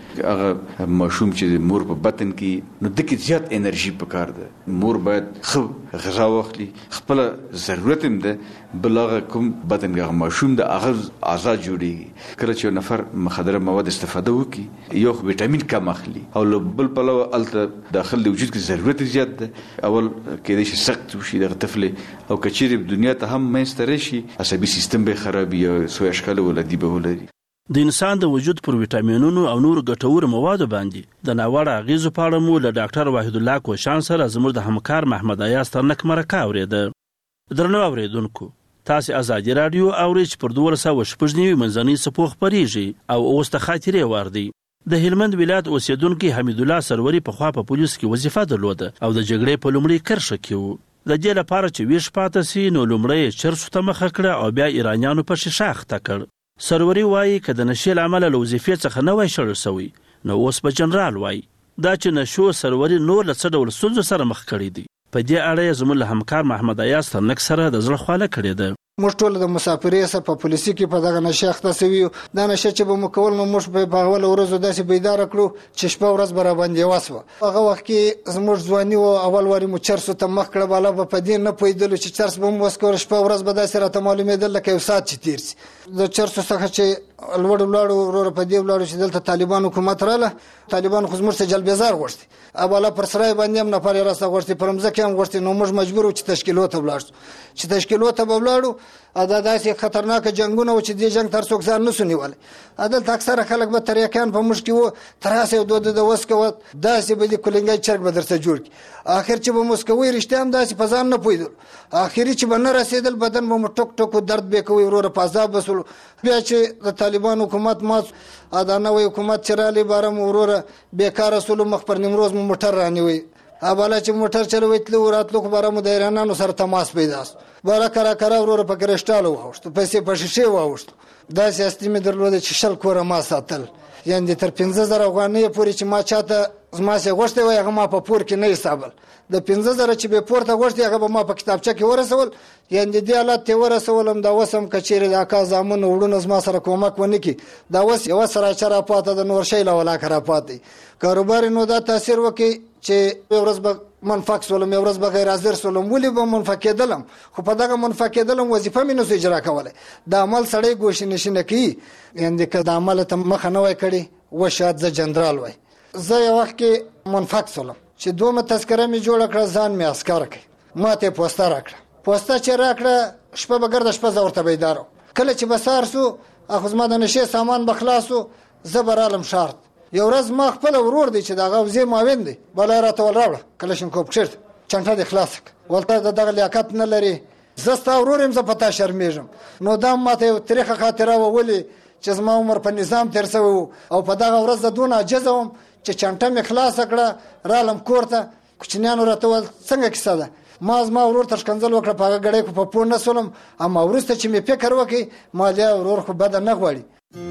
هغه ماشوم چې د مور په بطن کې نو دغه زیات انرژي پکار ده. مور باید خو غذا واخلي، خپل ضرورت هم ده، بل هغه کوم بطن کې ماشوم د هغه آزاد جوړيږي. کله چې نفر مخدره مواد استفاده وکړي یو ویټامین کم اخلي او بل پلو الته داخل د وجود کې ضرورت زیات ده. اول کې د سخت وشي د طفل او کچيري په دنیا ته هم مېستر شي عصبي سیستم به خرابي او سوي اشکال ولدي به ولري.
د انسان د وجود پر ویټامینونو او نور ګټور موادو باندې د ناوړه اغیزو په اړه مو له ډاکټر وحید الله کوشان سره زموږ د همکار محمد ایاز ترنک مرکه اورېده. درنو اوریدونکو، تاسو ازادي رادیو اورئ چې پر دوه سوه شپږ نوي منځنۍ څپو خپرېږي او اوس د خاطرې وار دی. د هلمند ولایت اوسیدونکي حمید الله سروري په خوا په پولیس کې وظیفه درلوده او د جګړې په لومړي کرښه کې و. د دې لپاره چې ویش پاتې سي نو لومړی چرسو ته مخه کړه او بیا ایرانیانو په شیشه اخته کړ. سروري وایي که د نشې له امله له وظیفې څخه نه وای شړل سوی نو اوس به جنرال وای. دا چې نشو سروري نور له څه ډول ستونزو سره مخ کړي دي په دې اړه یې زموږ له همکار محمد ایاز ترنک سره د زړه خواله کړې ده.
موږ ټول د مسافرۍ سره په پولیسي کې په دغه نشه اخته سوي یو. دا نشه چې به مو کول نو موږ په اوله ورځو داسې بیدار کړو چې شپه ورځ به راباندې وسوه. هغه وخت کې زموږ ځواني و اول واري مو چرسو ته مخ کړه، بالا به په دې نه پوهېدلو چې چرس به مو وسکوره. شپه ورځ به داسې راته معلومېدل لکه یو ساعت چې تېر سي. د چرسو څخه چې لوړ ولاړو وروره په دې ولاړو چې دلته طالبان حکومت راله، طالبان خو زموږ څخه جلبېزار غوښتي، بالا پر سرای باندې هم نفر یې راسته غوښتي، پر مځکې هم غوښتي. نو موږ مجبور وو چې تشکیلو ته ولاړ شو. چې تشکیلو ته به ولاړو دا داسې خطرناک جنگونه و چې دې جنگ تر څوک ځان نسو نیولی. دلته اکثره خلک به تریاکیان په موږ کې وو، تر هسې دود د وس کوه داسې به د کلنګی چرګ به درته جوړ کړي. آخر چې به موږ کوی رښتیا هم داسې په ځان نه پوهېدل. آخري چې به نه رسېدل بدن به مو ټوک ټوک درد به کوي، وروره په عذاب به سولو. بیا چې د طالبان حکومت مات دا نوی حکومت چې رالی باره مو وروره بېکاره سولو. مخ پر نیمروز مو موټر رانیوی، بالا چې موټر چلوي تلو راتلو خو باره مو د ایرانانو سره تماس پیدا سو. بالا کرا کرا وروره په کرشټالو واوښتو، پیسې په شیشې واوښتو. داسې هستي مې درلوده چې شل کوره ما ساتل، یعنې تر پنځه زره افغانۍ پورې چې ما چاته زما سې غوښتی وای هغه ما په پور کې نه حسابل. د پنځه زره چې به پورته غوښتي هغه به ما په کتابچه کې ورسول، یعنې دې حالت ته ورسولم. دا اوس هم که چېرې د اکا زامن وړونه زما سره کومک ونه کړي، دا اوس یوه سراچه راپاته د نور شی له ولاکه راپاتې کاروبار. نو دا تاثیر وکړي چې یو ورځ به منفق سولم، یو ورځ به غیر حاضر سولم. ولې به منفق کېدلم؟ خو په دغه منفق کېدلم وظیفه مې نسو اجرا کولی. د عمل سړی ګوشې نشینه کوي، یعنې که د عمله ته مخه نه وای کړې و شاید زه جنرال وای. زه یو وخت کې منفق سولم چې دومره تذکره مې جوړه کړه، ځان مې عسکر کړ، ما ته یې پوسته راکړه. پوسته چې راکړه شپه به ګرده شپه زه ورته بیدار وم. کله چې به سهار سو خو زما د نشې سامان به خلاص و، زه به رالم ښار ته. یو ورځ ما خپل ورور دی چې د هغه وزې معاون دی بالا راته ول راوړه کلشنکوف چېرته چنټه دې خلاصه کړه، ولته د دغه لیاقت نه لري، زه ستا ورور یم، زه په تا شرمېږم. نو دا ماته یو تریخه خاطره وه، ولې چې زما عمر په نظام تېر سوی و او په دغه ورځ زه دونه عاجزه وم چې چنټه مې خلاصه کړه، رالم کور ته. کوچنیانو راته وویل څنګه کیسه ده؟ ما زما ورور ته ښکنځل وکړه، په هغه ګړی خو په پوه نه سولم. اما وروسته چې مې فکر وکړ ما لیا ورور خو بده نه غواړي.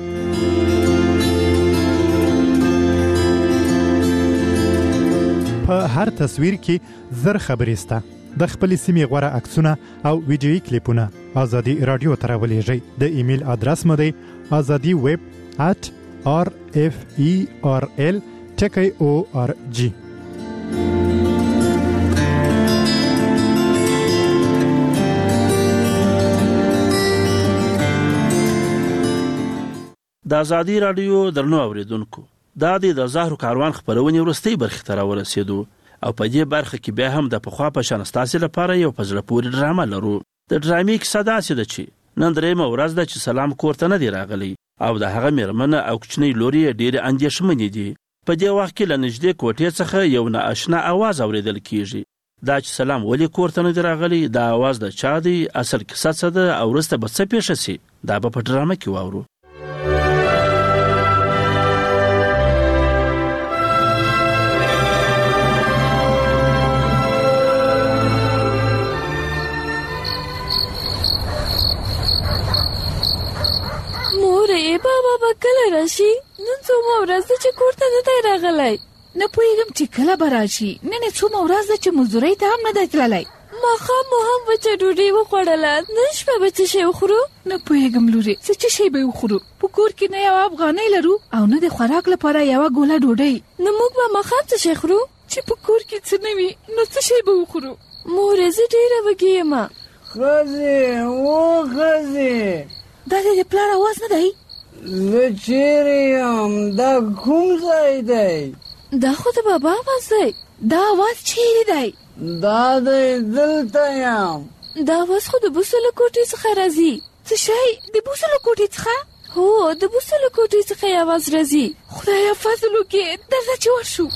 په هر تصویر کې زر خبرې سته. د خپل سیمې غوړه عکسونه او ویډیويي کلیپونه ازادي رادیو ته راولېږئ. د ایمیل ادرس مو دی azadi web at r f e r l ټکی او ار جی.
د ازادي رادیو درنو اوریدونکو، دا د زهرو کاروان خبرونه ورستۍ برخه ته راورسېدو او په دې برخه کې بیا هم د پخوا په شان ستاسو لپاره یو پزړه پورې ډرامه لرو. د ډرامې کیسه داسې ده چې نن درېمه ورځ ده چې سلام کورته نه دی راغلی او د هغه میرمنه او کوچنی لوري ډېرې اندېښمنې دي. په دې وخت کې له نږدې کوټې څخه یو نااشنا आवाज اوریدل کیږي. دا چې سلام ولې کورته نه دی راغلی، دا आवाज د چا دی، اصل کیسه څه ده او وروسته به څه پیښه شي، دا به په ډرامه کې واورو.
بابا به کله راشي؟ نن څومره ورځ ده چې کور ته نه دی راغلی. نه پوهېږم چې کله به راشي. نن یې څومره ورځ ده چې مزدورۍ ته هم نه دی تللی. ماښام مو هم وچه ډوډۍ وخوړله، نن شپه به څه شی وخورو؟ نه پوهېږم لورې، څه څه شی به وخورو؟ په کور کې نه یوه افغانۍ لرو او نه د خوراک لپاره یوه ګوله ډوډۍ. نو موږ به ماښام څه شی خورو؟ چې په کور کې څه نه وي نو څه شی به وخورو؟ مورې زه ډېره وږې یم.
ښځې و ښځې،
دا د پلار اواز نه دی؟
زه چیرې یم؟ دا کوم ځای دی؟
دا خو د بابا اواز دی. دا اواز چیرې دی؟
دا دی دلته یم.
دا اواز خو د بوسو له کوټې څخه راځي. څه شی؟ د بوسو له کوټې څخه؟ هو د بوسو له کوټې څخه یې اواز راځي. خدایه فضل وکړې، درځه چې ورشو.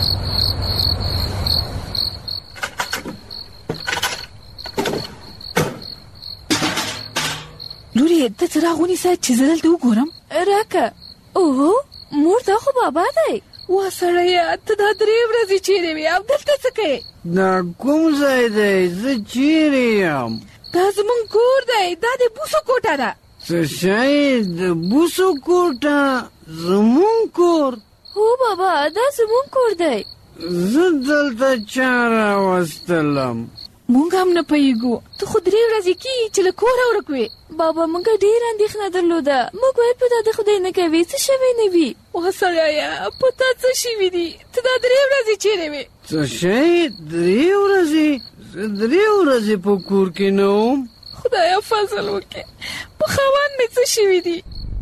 لورې ته څراغ ونیسه چې زه دلته وګورم. راکه. اوهو مور دا خو بابا دی. وا سړیه ته دا درې ورځې چیرې وې او دلته څه کوې؟
دا کوم ځای دی؟ زه چیرې یم؟
دا زمونږ کور دی. دا د بوسو کوټه ده.
څه شی؟ د بوسو کوټه؟ زمونږ کور؟
هو بابا دا زمونږ کور دی.
زه دلته چا راوستلم؟
مونږ هم نه پوهېږو. ته خو درې ورځې کېږي چې له کوره ورک وې. بابا مونږ ډېره اندېښنه درلوده. موږ ویل په دا د خدای نه کوي څه شوی نه وي. وا سړیه په تا څه شوي دي؟ ته دا درې ورځې چیرې وې؟
څه شی؟ درې ورځې؟ زه درې ورځې په کور کې نه وم.
خدایه فضل وکړې، په خاوند مې څه شوي دي؟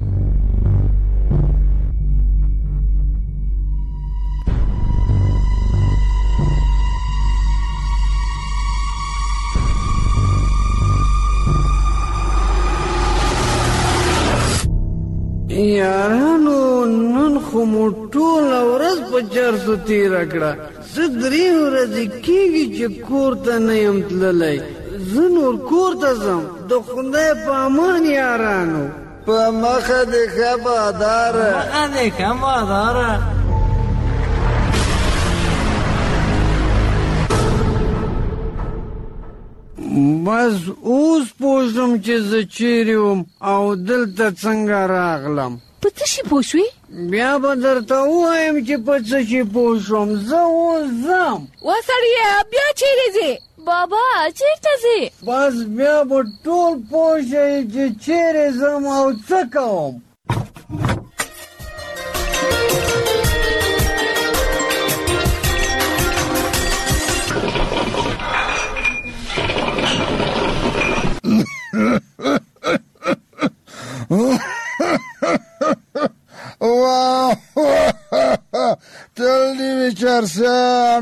یارانو نن خو مو ټوله ورځ په چرسو تېره کړه. زه درې ورځې کېږي چې کور ته نه یم تللی. زه نور کور ته ځم. د خدای په امان یارانو. په مخه دې ښه باداره. مخه دې ښه باداره. بس اوس پوه شوم چې زه چیرې وم او دلته څنګه راغلم.
په څه شي پوه شوې؟
بیا به درته ووایم چې په څه شي پوه شوم. زه اوس ځم.
وا سړیه بیا چیرې ځې؟ بابا چیرته ځې؟
بس بیا به ټول پوه شئ چې چیرې ځم او څه کوم.
واو تل دی وچرسان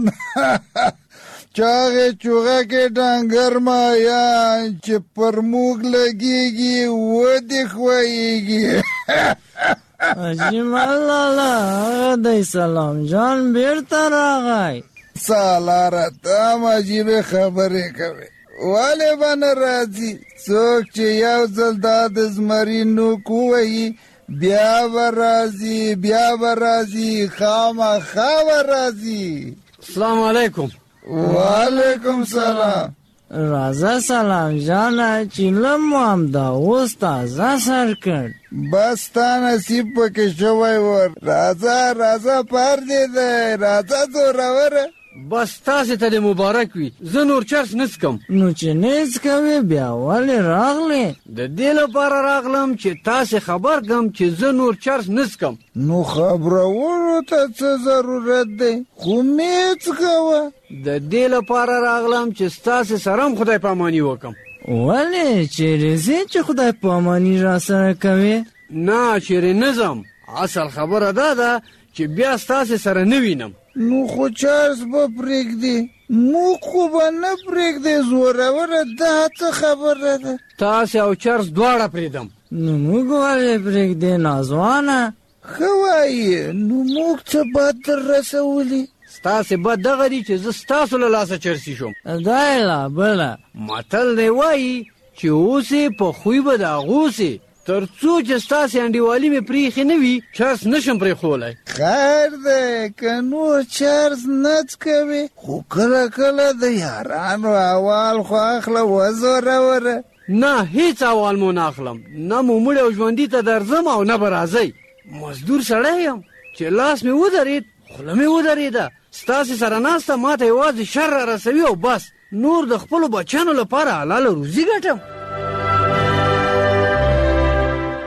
چاغه چوغه کې ډنګر مایان چې پر موږ لګيږي ودی خوېږي.
اجمل الله دای سلام جان بیرته راغی.
سالاره ته عجیب خبرې کوي. والے بن راځي څوک چې یو ځل د زمرینو کوي بیا ورازي بیا ورازي خامخا ورازي.
السلام علیکم.
وعلیکم سلام.
راځه سلام جانا چې لمم دا اوس تازه سر کړ.
بس تا نصیب پکې شوی ور. راځه راځه پر دې دی. راځه زوروره.
بس تاسې ته د مبارک وي. زه نور چرس نه څکم.
نو چې نه څکوې بیا ولې راغلې؟
د دې لپاره راغلم چې تاسې خبر کړم چې زه نور چرس نه څکم.
نو خبرولو ته څه ضرورت دی؟ خو مې څکوه.
د دې لپاره راغلم چې ستاسې سره هم خدای پاماني وکړم.
ولې چیرې ځې چې خدای پاماني را سره کوې؟
نه چیرې نه ځم. اصل خبره دا ده چې بیا ستاسې سره نه وینم.
نو خو چارس به پرېږدي، موږ خو به نه پرېږدی. زوروره دا څه خبره ده؟
تاسې او چرس دواړه پرېږدم.
نو موږ ولې پرېږدې نازوانه؟
ښه وایې، نو موږ څه بد در رسولي؟
ستاسې بد دغه دي چې زه ستاسو له لاسه چرسي شوم.
دا یې لا بله
متل دی وایي چې اوسې په خوی به د اغوسې. تر څو چې ستاسې انډیوالي مې پرېښې نه وي چرس نشم پرېښولی.
خیر دی که نور چرس نه څکوې، خو کله کله د یارانو احوال خو اخله وزوروره.
نه هیڅ احوال مو نه اخلم. نه مو مړی او ژوندي ته درځم او نه به راځئ. مزدور سړی یم چې لاس مې ودرېد خوله مې ودرېده. ستاسې سره ناسته ما ته یوازې شر را رسوي او بس. نور د خپلو بچیانو لپاره حلاله روزي ګټم.